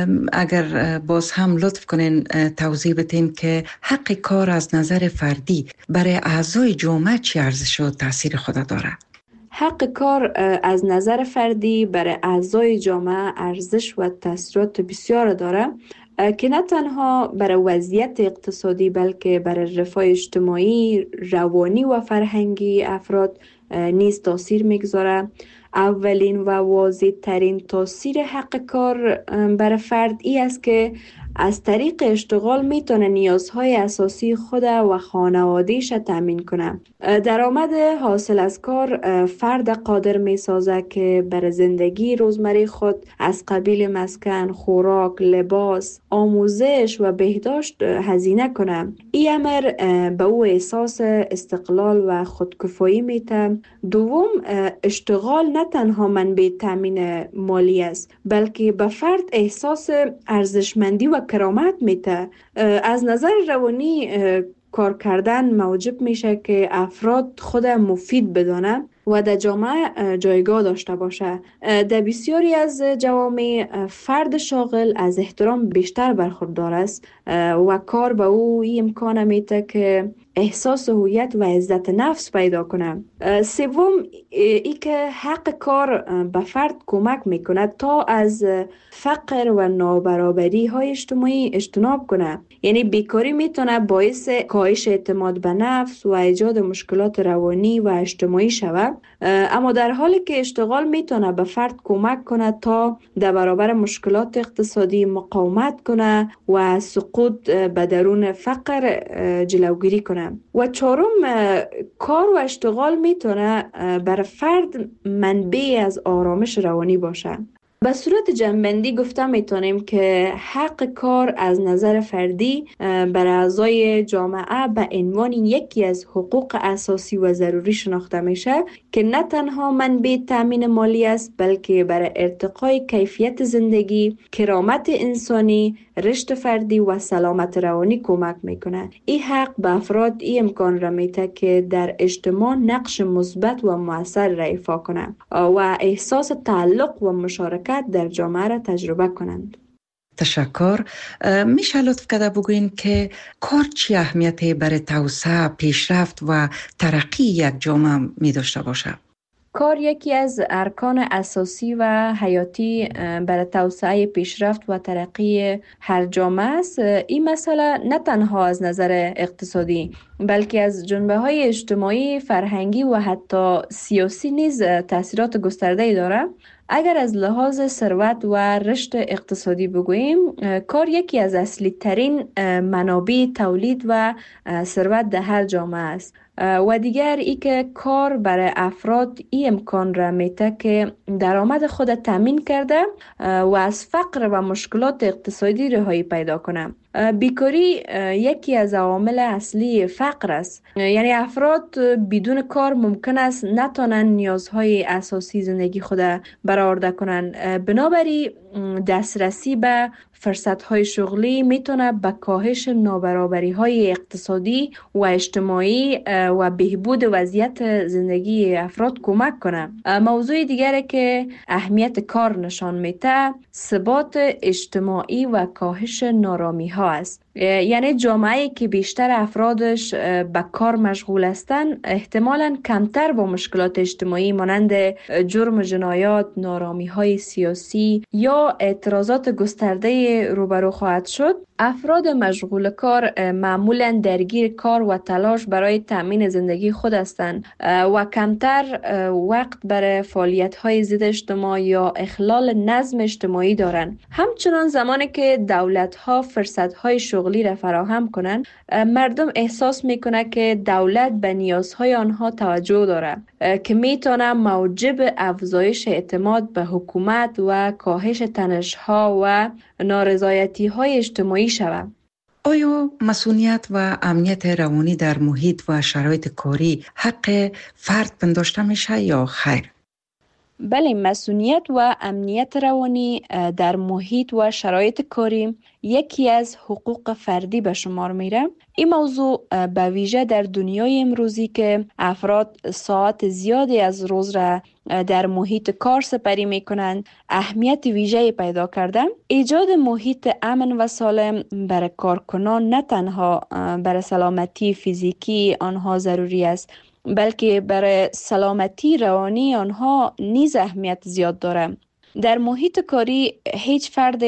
اگر باز هم لطف کنین توضیح بدین که حق کار از نظر فردی برای اعضای جامعه چه ارزش و تاثیر خود داره؟ حق کار از نظر فردی برای اعضای جامعه ارزش و تاثیرات بسیار داره که نه تنها برای وضعیت اقتصادی بلکه برای رفاه اجتماعی، روانی و فرهنگی افراد نیز تاثیر میگذاره. اولین و واضح ترین تاثیر حق کار برای فرد ای است که از طریق اشتغال میتونه نیازهای اساسی خود و خانواده‌اش تامین کنه. درآمد حاصل از کار فرد قادر میسازه که برای زندگی روزمره خود از قبیل مسکن، خوراک، لباس، آموزش و بهداشت هزینه کنه. این امر به او احساس استقلال و خودکفایی میده. دوم، اشتغال نه تنها منبع تامین مالی است بلکه به فرد احساس ارزشمندی و کرامت میده. از نظر روانی کار کردن موجب میشه که افراد خود مفید بدانه و در جامعه جایگاه داشته باشه. در بسیاری از جوامع فرد شاغل از احترام بیشتر برخوردار است و کار به او این امکان میده که احساس هویت و عزت نفس پیدا کنه. سوم، ای که حق کار به فرد کمک میکنه تا از فقر و نابرابری های اجتماعی اجتناب کنه. یعنی بیکاری میتونه باعث کاهش اعتماد به نفس و ایجاد مشکلات روانی و اجتماعی شود، اما در حالی که اشتغال میتونه به فرد کمک کنه تا در برابر مشکلات اقتصادی مقاومت کنه و سقوط به درون فقر جلوگیری کنه. و چهارم، کار و اشتغال میتونه بر فرد منبع از آرامش روانی باشه. به صورت جمع‌بندی گفته میتونیم که حق کار از نظر فردی بر اعضای جامعه به عنوان یکی از حقوق اساسی و ضروری شناخته میشه که نه تنها منبع تامین مالی است بلکه برای ارتقای کیفیت زندگی، کرامت انسانی، رشد فردی و سلامت روانی کمک میکنه. این حق به افراد این امکان را میده که در اجتماع نقش مثبت و مؤثر را ایفا کنند و احساس تعلق و مشارکت در جامعه را تجربه کنند. تشکر. میشه لطف کرده بگوین که کار چی اهمیتی برای توسعه، پیشرفت و ترقی یک جامعه می داشته باشه؟ کار یکی از ارکان اساسی و حیاتی برای توسعه پیشرفت و ترقی هر جامعه است. این مسئله نه تنها از نظر اقتصادی بلکه از جنبه های اجتماعی، فرهنگی و حتی سیاسی نیز تاثیرات گسترده‌ای دارد. اگر از لحاظ ثروت و رشد اقتصادی بگوییم، کار یکی از اصلی ترین منابع تولید و ثروت در هر جامعه است. و دیگر ای که کار برای افراد این امکان را میده که درآمد خود تامین کرده و از فقر و مشکلات اقتصادی رهایی پیدا کنه. بیکاری یکی از عوامل اصلی فقر است. یعنی افراد بدون کار ممکن است نتونن نیازهای اساسی زندگی خود برآورده کنند. بنابراین دسترسی به فرصت‌های شغلی میتونه به کاهش نابرابری‌های اقتصادی و اجتماعی و بهبود وضعیت زندگی افراد کمک کنه. موضوع دیگری که اهمیت کار نشان میده، ثبات اجتماعی و کاهش نارامی‌ها است. یعنی جامعه‌ای که بیشتر افرادش به کار مشغول هستند، احتمالاً کمتر با مشکلات اجتماعی مانند جرم و جنایات، نارامی‌های سیاسی یا اعتراضات گسترده روبرو خواهد شد. افراد مشغول کار معمولاً درگیر کار و تلاش برای تأمین زندگی خود هستند و کمتر وقت برای فعالیت‌های ضد اجتماع یا اخلال نظم اجتماعی دارند. همچنان زمانی که دولت‌ها فرصت‌های شغلی را فراهم کنند، مردم احساس می‌کنند که دولت به نیازهای آنها توجه دارد که می‌تواند موجب افزایش اعتماد به حکومت و کاهش تنش‌ها و نارضایتی‌های اجتماعی شود. آیا مسئولیت و امنیت روانی در محیط و شرایط کاری حق فرد پنداشته میشه یا خیر؟ بله، مسئولیت و امنیت روانی در محیط و شرایط کاری یکی از حقوق فردی به شمار میره. این موضوع به ویژه در دنیای امروزی که افراد ساعت زیادی از روز را در محیط کار سپری میکنند اهمیت ویژه‌ای پیدا کرده. ایجاد محیط امن و سالم برای کارکنان نه تنها برای سلامتی فیزیکی آنها ضروری است، بلکه برای سلامتی روانی آنها نیز اهمیت زیاد دارد. در محیط کاری هیچ فرد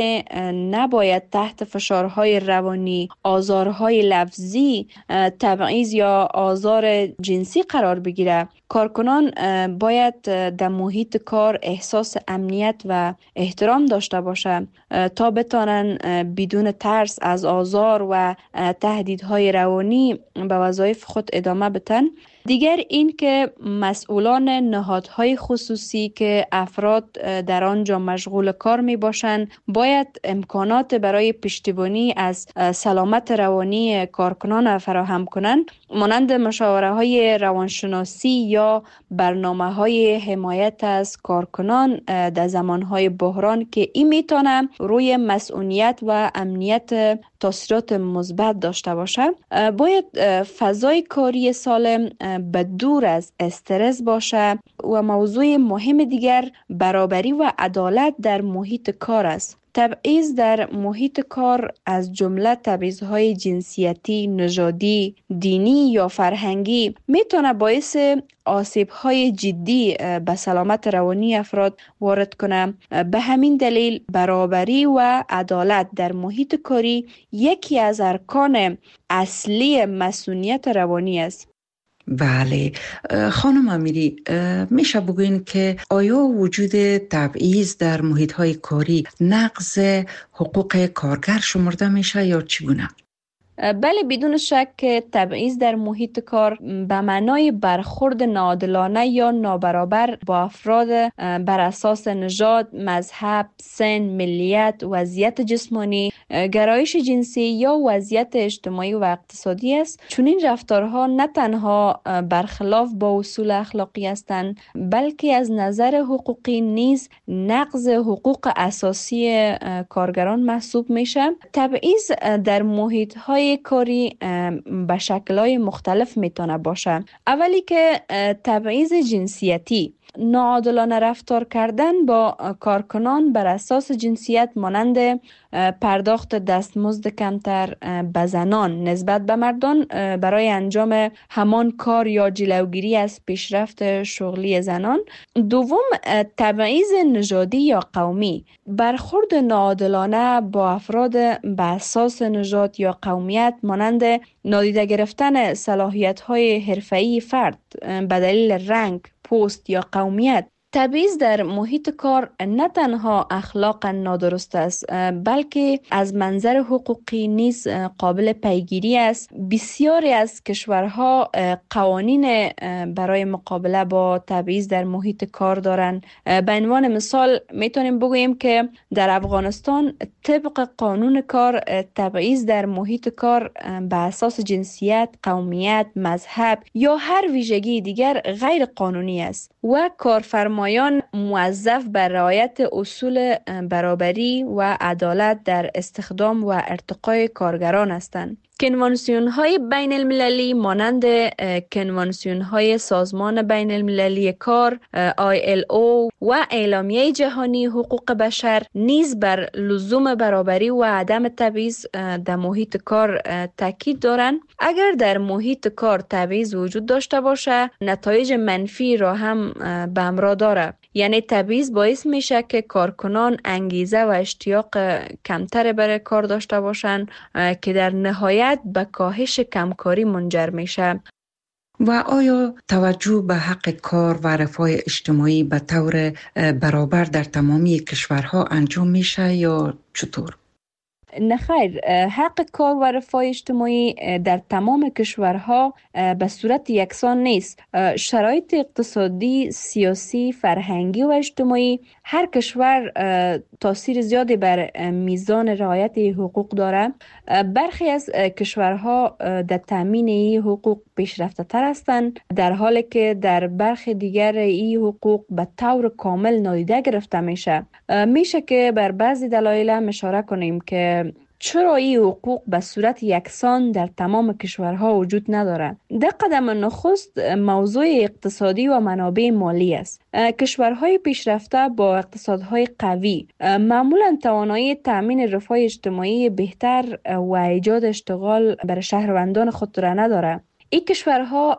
نباید تحت فشارهای روانی، آزارهای لفظی، تبعیض یا آزار جنسی قرار بگیرد. کارکنان باید در محیط کار احساس امنیت و احترام داشته باشند تا بتوانند بدون ترس از آزار و تهدیدهای روانی به وظایف خود ادامه بدن. دیگر این که مسئولان نهادهای خصوصی که افراد در آنجا مشغول کار می باشند باید امکانات برای پشتیبانی از سلامت روانی کارکنان فراهم کنند، مانند مشاوره های روانشناسی یا برنامه های حمایت از کارکنان در زمانهای بحران که این میتونه روی مسئولیت و امنیت تاثیرات مثبت داشته باشد. باید فضای کاری سالم به دور از استرس باشه و موضوع مهم دیگر برابری و عدالت در محیط کار است. تبعیض در محیط کار از جمله تبعیض‌های جنسیتی، نژادی، دینی یا فرهنگی میتونه باعث آسیب‌های جدی به سلامت روانی افراد وارد کنه. به همین دلیل برابری و عدالت در محیط کاری یکی از ارکان اصلی مسئولیت روانی است. بله خانم امیری، میشه بگوین که آیا وجود تبعیض در محیط‌های کاری نقض حقوق کارگر شمرده میشه یا چگونه؟ بله، بدون شک تبعیض در محیط کار به معنای برخورد ناعادلانه یا نابرابر با افراد بر اساس نژاد، مذهب، سن، ملیت، وضعیت جسمانی، گرایش جنسی یا وضعیت اجتماعی و اقتصادی است. چون این رفتارها نه تنها برخلاف با اصول اخلاقی هستند، بلکه از نظر حقوقی نیز نقض حقوق اساسی کارگران محسوب میشه. تبعیض در محیط‌های کاری به شکل‌های مختلف میتونه باشه. اولی که تبعیض جنسیتی. ناعادلانه رفتار کردن با کارکنان بر اساس جنسیت مانند پرداخت دستمزد کمتر به زنان نسبت به مردان برای انجام همان کار یا جلوگیری از پیشرفت شغلی زنان. دوم، تبعیض نژادی یا قومی، برخورد ناعادلانه با افراد به اساس نژاد یا قومیت مانند نادیده گرفتن صلاحیت‌های حرفه‌ای فرد به دلیل رنگ، پوست یا قومیت. تبعیض در محیط کار نه تنها اخلاقا نادرست است بلکه از منظر حقوقی نیز قابل پیگیری است. بسیاری از کشورها قوانین برای مقابله با تبعیض در محیط کار دارند. به عنوان مثال میتونیم بگوییم که در افغانستان طبق قانون کار تبعیض در محیط کار به اساس جنسیت، قومیت، مذهب یا هر ویژگی دیگر غیر قانونی است و کارفرما مایان موظف بر رعایت اصول برابری و عدالت در استخدام و ارتقای کارگران هستند. کنوانسیون های بین المللی مانند کنوانسیون های سازمان بین المللی کار آی ال او و اعلامیه جهانی حقوق بشر نیز بر لزوم برابری و عدم تبعیض در محیط کار تاکید دارند. اگر در محیط کار تبعیض وجود داشته باشه نتایج منفی را هم به همراه داره. یعنی تبعیض باعث میشه که کارکنان انگیزه و اشتیاق کمتر برای کار داشته باشند که در نهایت به کاهش کمکاری منجر میشه. و آیا توجه به حق کار و رفاه اجتماعی به طور برابر در تمامی کشورها انجام میشه یا چطور؟ نه خیر، حق کار و رفاه اجتماعی در تمام کشورها به صورت یکسان نیست. شرایط اقتصادی، سیاسی، فرهنگی و اجتماعی هر کشور تاثیر زیادی بر میزان رعایت حقوق داره. برخی از کشورها در تامین این حقوق پیشرفته تر هستند، در حالی که در برخی دیگر این حقوق به طور کامل نادیده گرفته میشه. میشه که بر بعضی دلایل هم اشاره کنیم که چرا این حقوق به صورت یکسان در تمام کشورها وجود ندارد. در قدم نخست موضوع اقتصادی و منابع مالی است. کشورهای پیشرفته با اقتصادهای قوی معمولا توانایی تامین رفاه اجتماعی بهتر و ایجاد اشتغال برای شهروندان خود را ندارد. این کشورها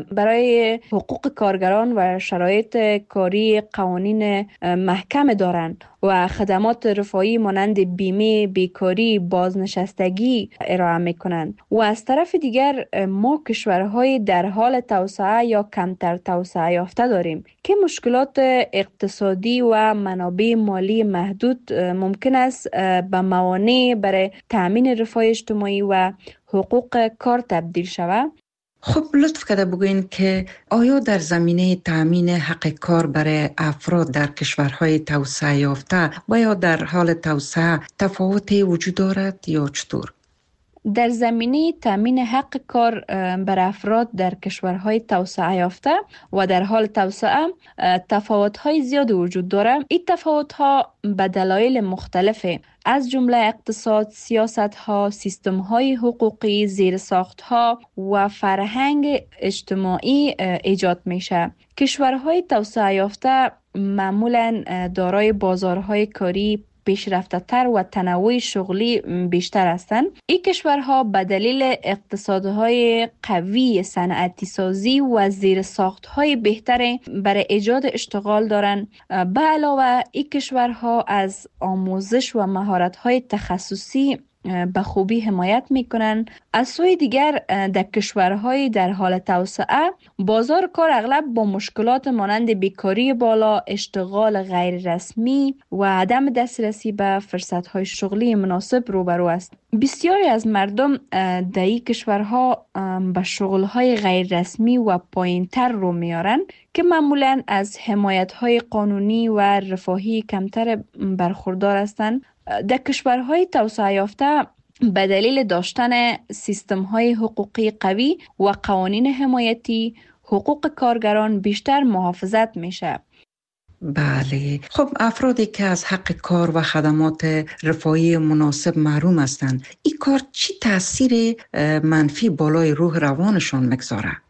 برای حقوق کارگران و شرایط کاری قوانین محکم دارند و خدمات رفاهی مانند بیمه، بیکاری، بازنشستگی ارائه میکنند. و از طرف دیگر ما کشورهای در حال توسعه یا کمتر توسعه یافته داریم که مشکلات اقتصادی و منابع مالی محدود ممکن است به موانع برای تأمین رفاه اجتماعی و حقوق کار تبدیل شود. خب لطف کرده بگوین که آیا در زمینه تأمین حق کار برای افراد در کشورهای توسعه یافته و یا در حال توسعه تفاوتی وجود دارد یا چطور؟ در زمینه تامین حق کار بر افراد در کشورهای توسعه یافته و در حال توسعه تفاوت‌های زیاد وجود دارد. این تفاوت‌ها به دلایل مختلفه، از جمله اقتصاد، سیاست‌ها، سیستم‌های حقوقی، زیرساخت‌ها و فرهنگ اجتماعی ایجاد میشه. کشورهای توسعه یافته معمولاً دارای بازارهای کاری پیشرفته تر و تنوع شغلی بیشتر هستند. این کشورها به دلیل اقتصادهای قوی، صنعتی سازی و زیرساختهای بهتر برای ایجاد اشتغال دارند. به علاوه این کشورها از آموزش و مهارت‌های تخصصی به خوبی حمایت میکنن. از سوی دیگر در کشورهای در حال توسعه بازار کار اغلب با مشکلات مانند بیکاری بالا، اشتغال غیر رسمی و عدم دسترسی به فرصتهای شغلی مناسب روبرو است. بسیاری از مردم در این کشورها به شغلهای غیر رسمی و پایینتر رو میارن که معمولاً از حمایتهای قانونی و رفاهی کمتر برخوردار هستند. در کشورهای توسعه یافته به دلیل داشتن سیستم‌های حقوقی قوی و قوانین حمایتی، حقوق کارگران بیشتر محافظت میشه. بله، خب افرادی که از حق کار و خدمات رفاهی مناسب محروم هستند، این کار چی تاثیر منفی بالای روح روانشان میگذاره؟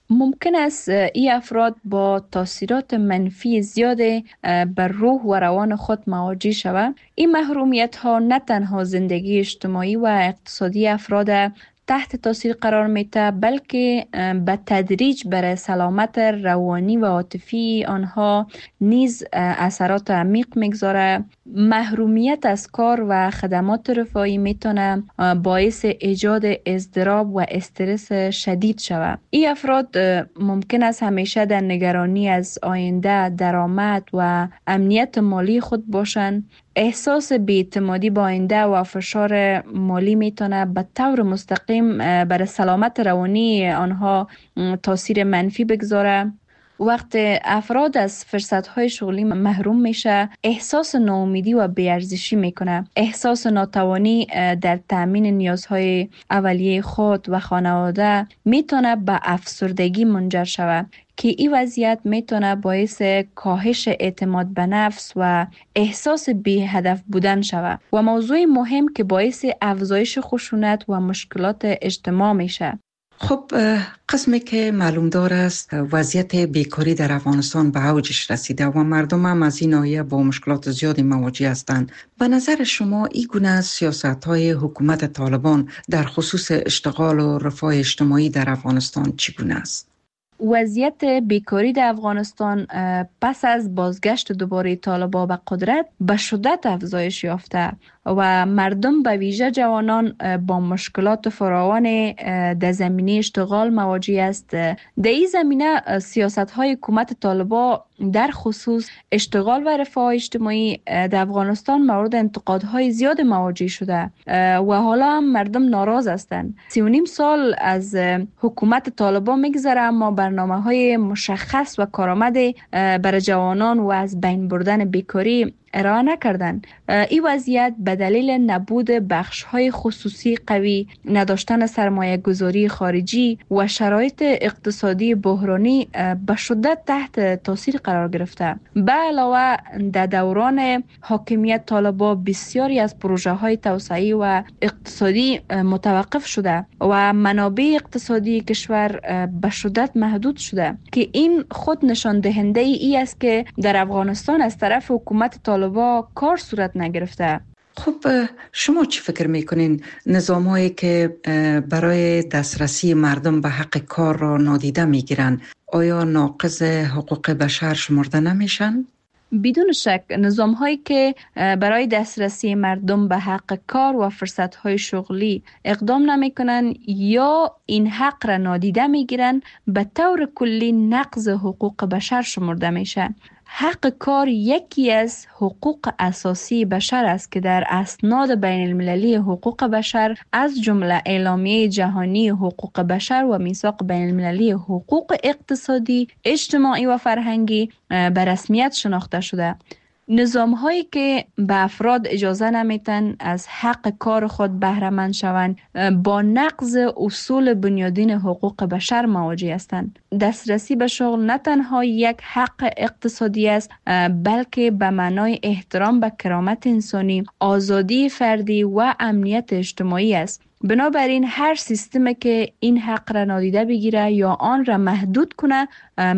ممکن است این افراد با تاثیرات منفی زیاد بر روح و روان خود مواجه شوند. این محرومیت ها نه تنها زندگی اجتماعی و اقتصادی افراد تحت تاثیر قرار میده، بلکه به تدریج بر سلامت روانی و عاطفی آنها نیز اثرات عمیق میگذاره. محرومیت از کار و خدمات رفاهی میتونه باعث ایجاد اضطراب و استرس شدید شود. این افراد ممکن است همیشه در نگرانی از آینده، درآمد و امنیت مالی خود باشند. احساس بی‌اعتمادی با آینده و فشار مالی میتونه به طور مستقیم بر سلامت روانی آنها تاثیر منفی بگذاره. وقت افراد از فرصت‌های شغلی محروم میشه، احساس ناامیدی و بی‌ارزشی میکنه. احساس ناتوانی در تأمین نیازهای اولیه خود و خانواده میتونه به افسردگی منجر شود که این وضعیت میتونه باعث کاهش اعتماد به نفس و احساس بی هدف بودن شود و موضوع مهم که باعث افزایش خشونت و مشکلات اجتماع میشه. خب قسمی که معلوم دار است وضعیت بیکاری در افغانستان به اوجش رسیده و مردم هم از این ناحیه با مشکلات زیادی مواجه هستند. به نظر شما این گونه سیاست‌های حکومت طالبان در خصوص اشتغال و رفاه اجتماعی در افغانستان چگونه است؟ وضعیت بیکاری در افغانستان پس از بازگشت دوباره طالبان به قدرت به شدت افزایش یافته و مردم به ویژه جوانان با مشکلات فراوان در زمینه اشتغال مواجه است. در این زمینه سیاست‌های حکومت طالبان در خصوص اشتغال و رفاه اجتماعی در افغانستان مورد انتقادهای زیاد مواجه شده و حالا هم مردم ناراض هستند. سی و نیم سال از حکومت طالبان میگذره اما برنامه‌های مشخص و کارآمد برای جوانان و از بین بردن بیکاری ارائه نکردن. این وضعیت به دلیل نبود بخش‌های خصوصی قوی، نداشتن سرمایه گذاری خارجی و شرایط اقتصادی بحرانی به شدت تحت تاثیر قرار گرفته. به علاوه در دوران حاکمیت طالبان بسیاری از پروژه‌های توسعه‌ای و اقتصادی متوقف شده و منابع اقتصادی کشور به شدت محدود شده که این خود نشان دهنده ای است که در افغانستان از طرف حکومت طالبان با کار صورت نگرفته. خب شما چی فکر میکنین نظام‌هایی که برای دسترسی مردم به حق کار را نادیده میگیرن آیا ناقض حقوق بشر شمرده نمیشن؟ بدون شک نظام هایی که برای دسترسی مردم به حق کار و فرصت های شغلی اقدام نمی کنن یا این حق را نادیده می گیرن به طور کلی نقض حقوق بشر شمرده میشه. حق کار یکی از حقوق اساسی بشر است که در اسناد بین المللی حقوق بشر از جمله اعلامیه جهانی حقوق بشر و میثاق بین المللی حقوق اقتصادی، اجتماعی و فرهنگی به رسمیت شناخته شده. نظام هایی که به افراد اجازه نمیتن از حق کار خود بهره مند شوند با نقض اصول بنیادین حقوق بشر مواجه هستند. دسترسی به شغل نه تنها یک حق اقتصادی است بلکه به معنای احترام به کرامت انسانی، آزادی فردی و امنیت اجتماعی است. بنابراین هر سیستمی که این حق را نادیده بگیره یا آن را محدود کنه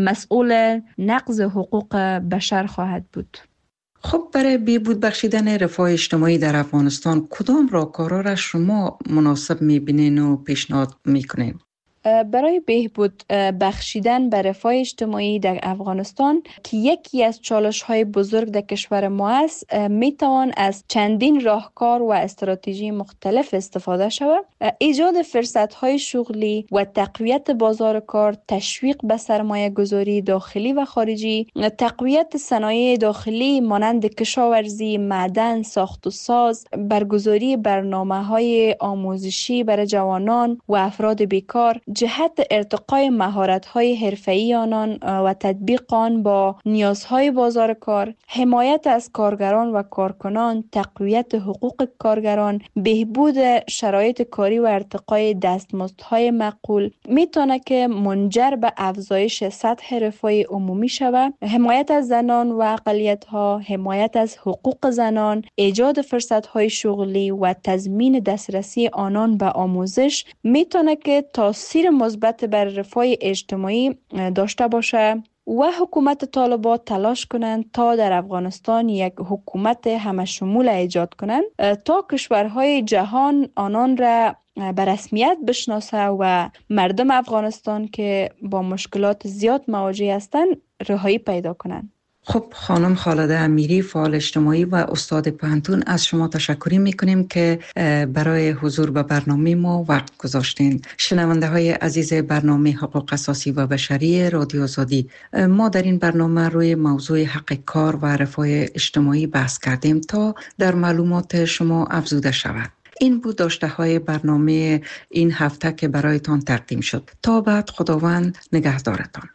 مسئول نقض حقوق بشر خواهد بود. خب برای بهبود بخشیدن رفاه اجتماعی در افغانستان کدام راهکارها را شما مناسب می‌بینین و پیشنهاد می‌کنین؟ برای بهبود بخشیدن به رفاه اجتماعی در افغانستان که یکی از چالش‌های بزرگ در کشور ما است، میتوان از چندین راهکار و استراتژی مختلف استفاده شود. ایجاد فرصت‌های شغلی و تقویت بازار کار، تشویق به سرمایه گذاری داخلی و خارجی، تقویت صنایع داخلی مانند کشاورزی، معدن، ساخت و ساز، برگزاری برنامه‌های آموزشی برای جوانان و افراد بیکار، جهت ارتقای مهارت‌های حرفه‌ای آنان و تطبیق آن با نیازهای بازار کار، حمایت از کارگران و کارکنان، تقویت حقوق کارگران، بهبود شرایط کاری و ارتقای دستمزدهای معقول میتونه که منجر به افزایش سطح رفاه عمومی شود. حمایت از زنان و اقلیت‌ها، حمایت از حقوق زنان، ایجاد فرصت‌های شغلی و تضمین دسترسی آنان به آموزش میتونه که تاثیر تاثیر مثبت بر رفاه اجتماعی داشته باشه و حکومت طالبان تلاش کنند تا در افغانستان یک حکومت همه شمول ایجاد کنند تا کشورهای جهان آنان را به رسمیت بشناسه و مردم افغانستان که با مشکلات زیاد مواجه هستند رهایی پیدا کنند. خب خانم خالده امیری، فعال اجتماعی و استاد پانتون، از شما تشکر میکنیم که برای حضور به برنامه ما وقت گذاشتین. شنونده های عزیز برنامه حقوق اساسی و بشری رادیو آزادی، ما در این برنامه روی موضوع حق کار و رفاه اجتماعی بحث کردیم تا در معلومات شما افزوده شود. این بود داشته های برنامه این هفته که برایتان تقدیم شد. تا بعد، خداوند نگهدارتان.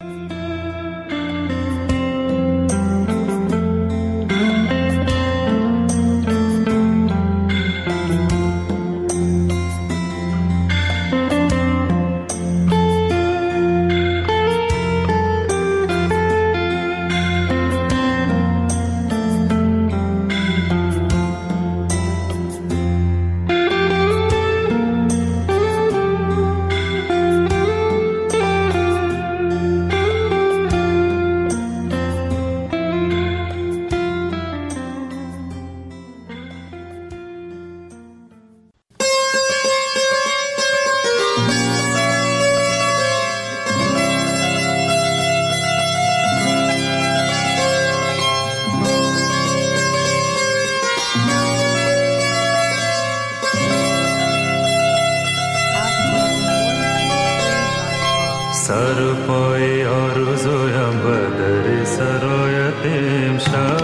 سر پای آرزویم به در سرایت امشب،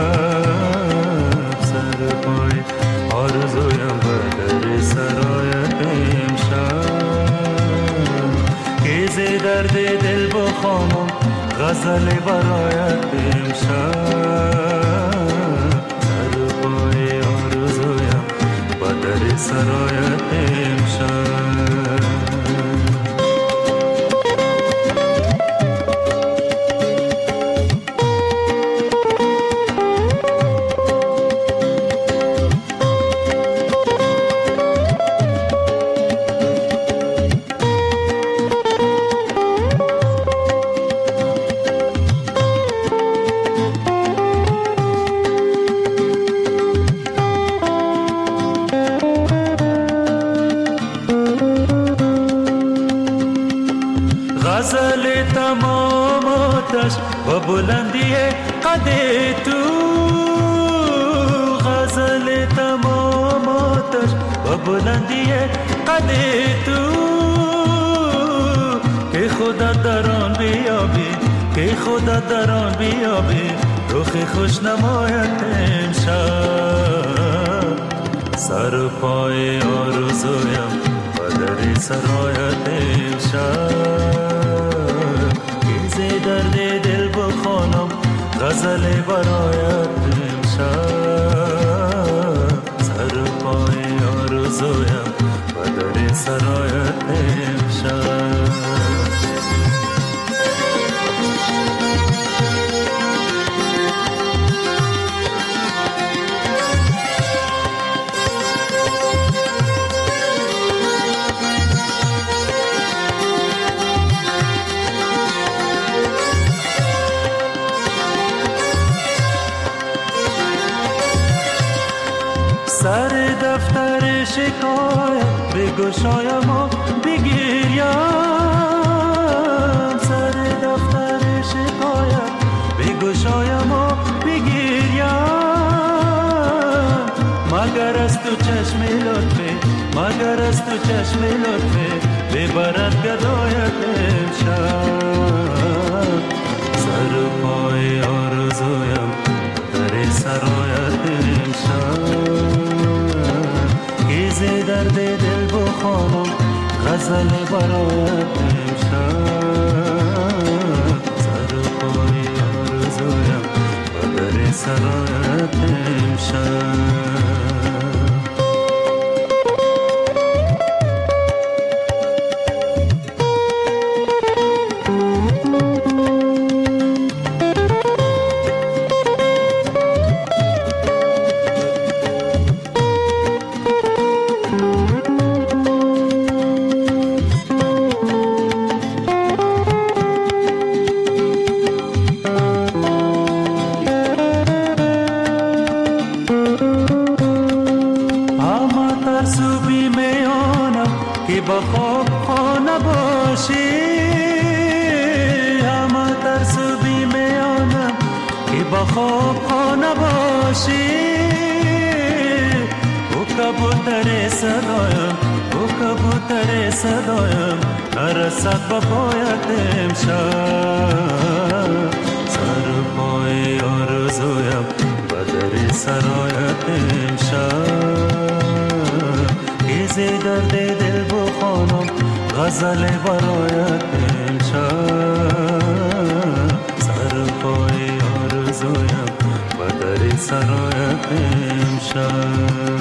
سر پای آرزویم به در سرایت امشب، گیز درد دل بخوانم غزل برایت امشب، سر پای آرزویم به در سرایت امشب. غزل تمام آتش و بلندی قد تو، غزل تمام آتش و بلندی قد تو، که خدا در آن بیابی، که خدا در آن بیابی، رخ خوش نمایت امشب، سر پای آرزویم و در سرایت امشب، درد دل بخوانم غزل برایت امشب، سر پای آرزویم و در سرایت امشب. سر دفتر شکایت بگشایم و بگیریم، سر دفتر شکایت بگشایم و بگیریم، مگر از تو چشم لطفه، مگر از تو چشم لطفه ببرد گدایت امشب، سر پای آرزویم در سرایت امشب، درد دل بخوانم غزل برایت امشب، سر پای آرزویم و در سرایت امشب. با خواب خانه باشی همه ترس و بیمیانم که با خواب خانه باشی او کبوتر صدایم او کبوتر صدایم نرسد با پایت امشب سر پای آرزویم بدر سرایت امشب ایزی درد دل بخوانم غزل برایت امشب سر پای آرزویم بدر سرایت امشب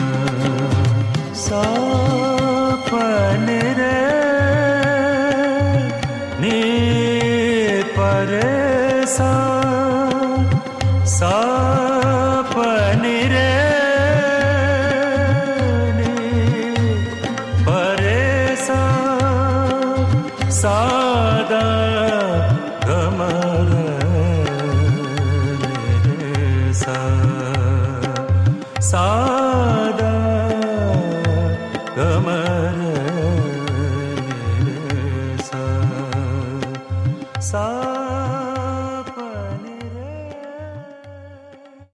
سپنه ره نی پرسان سپنه ره सादा गमरे सा सा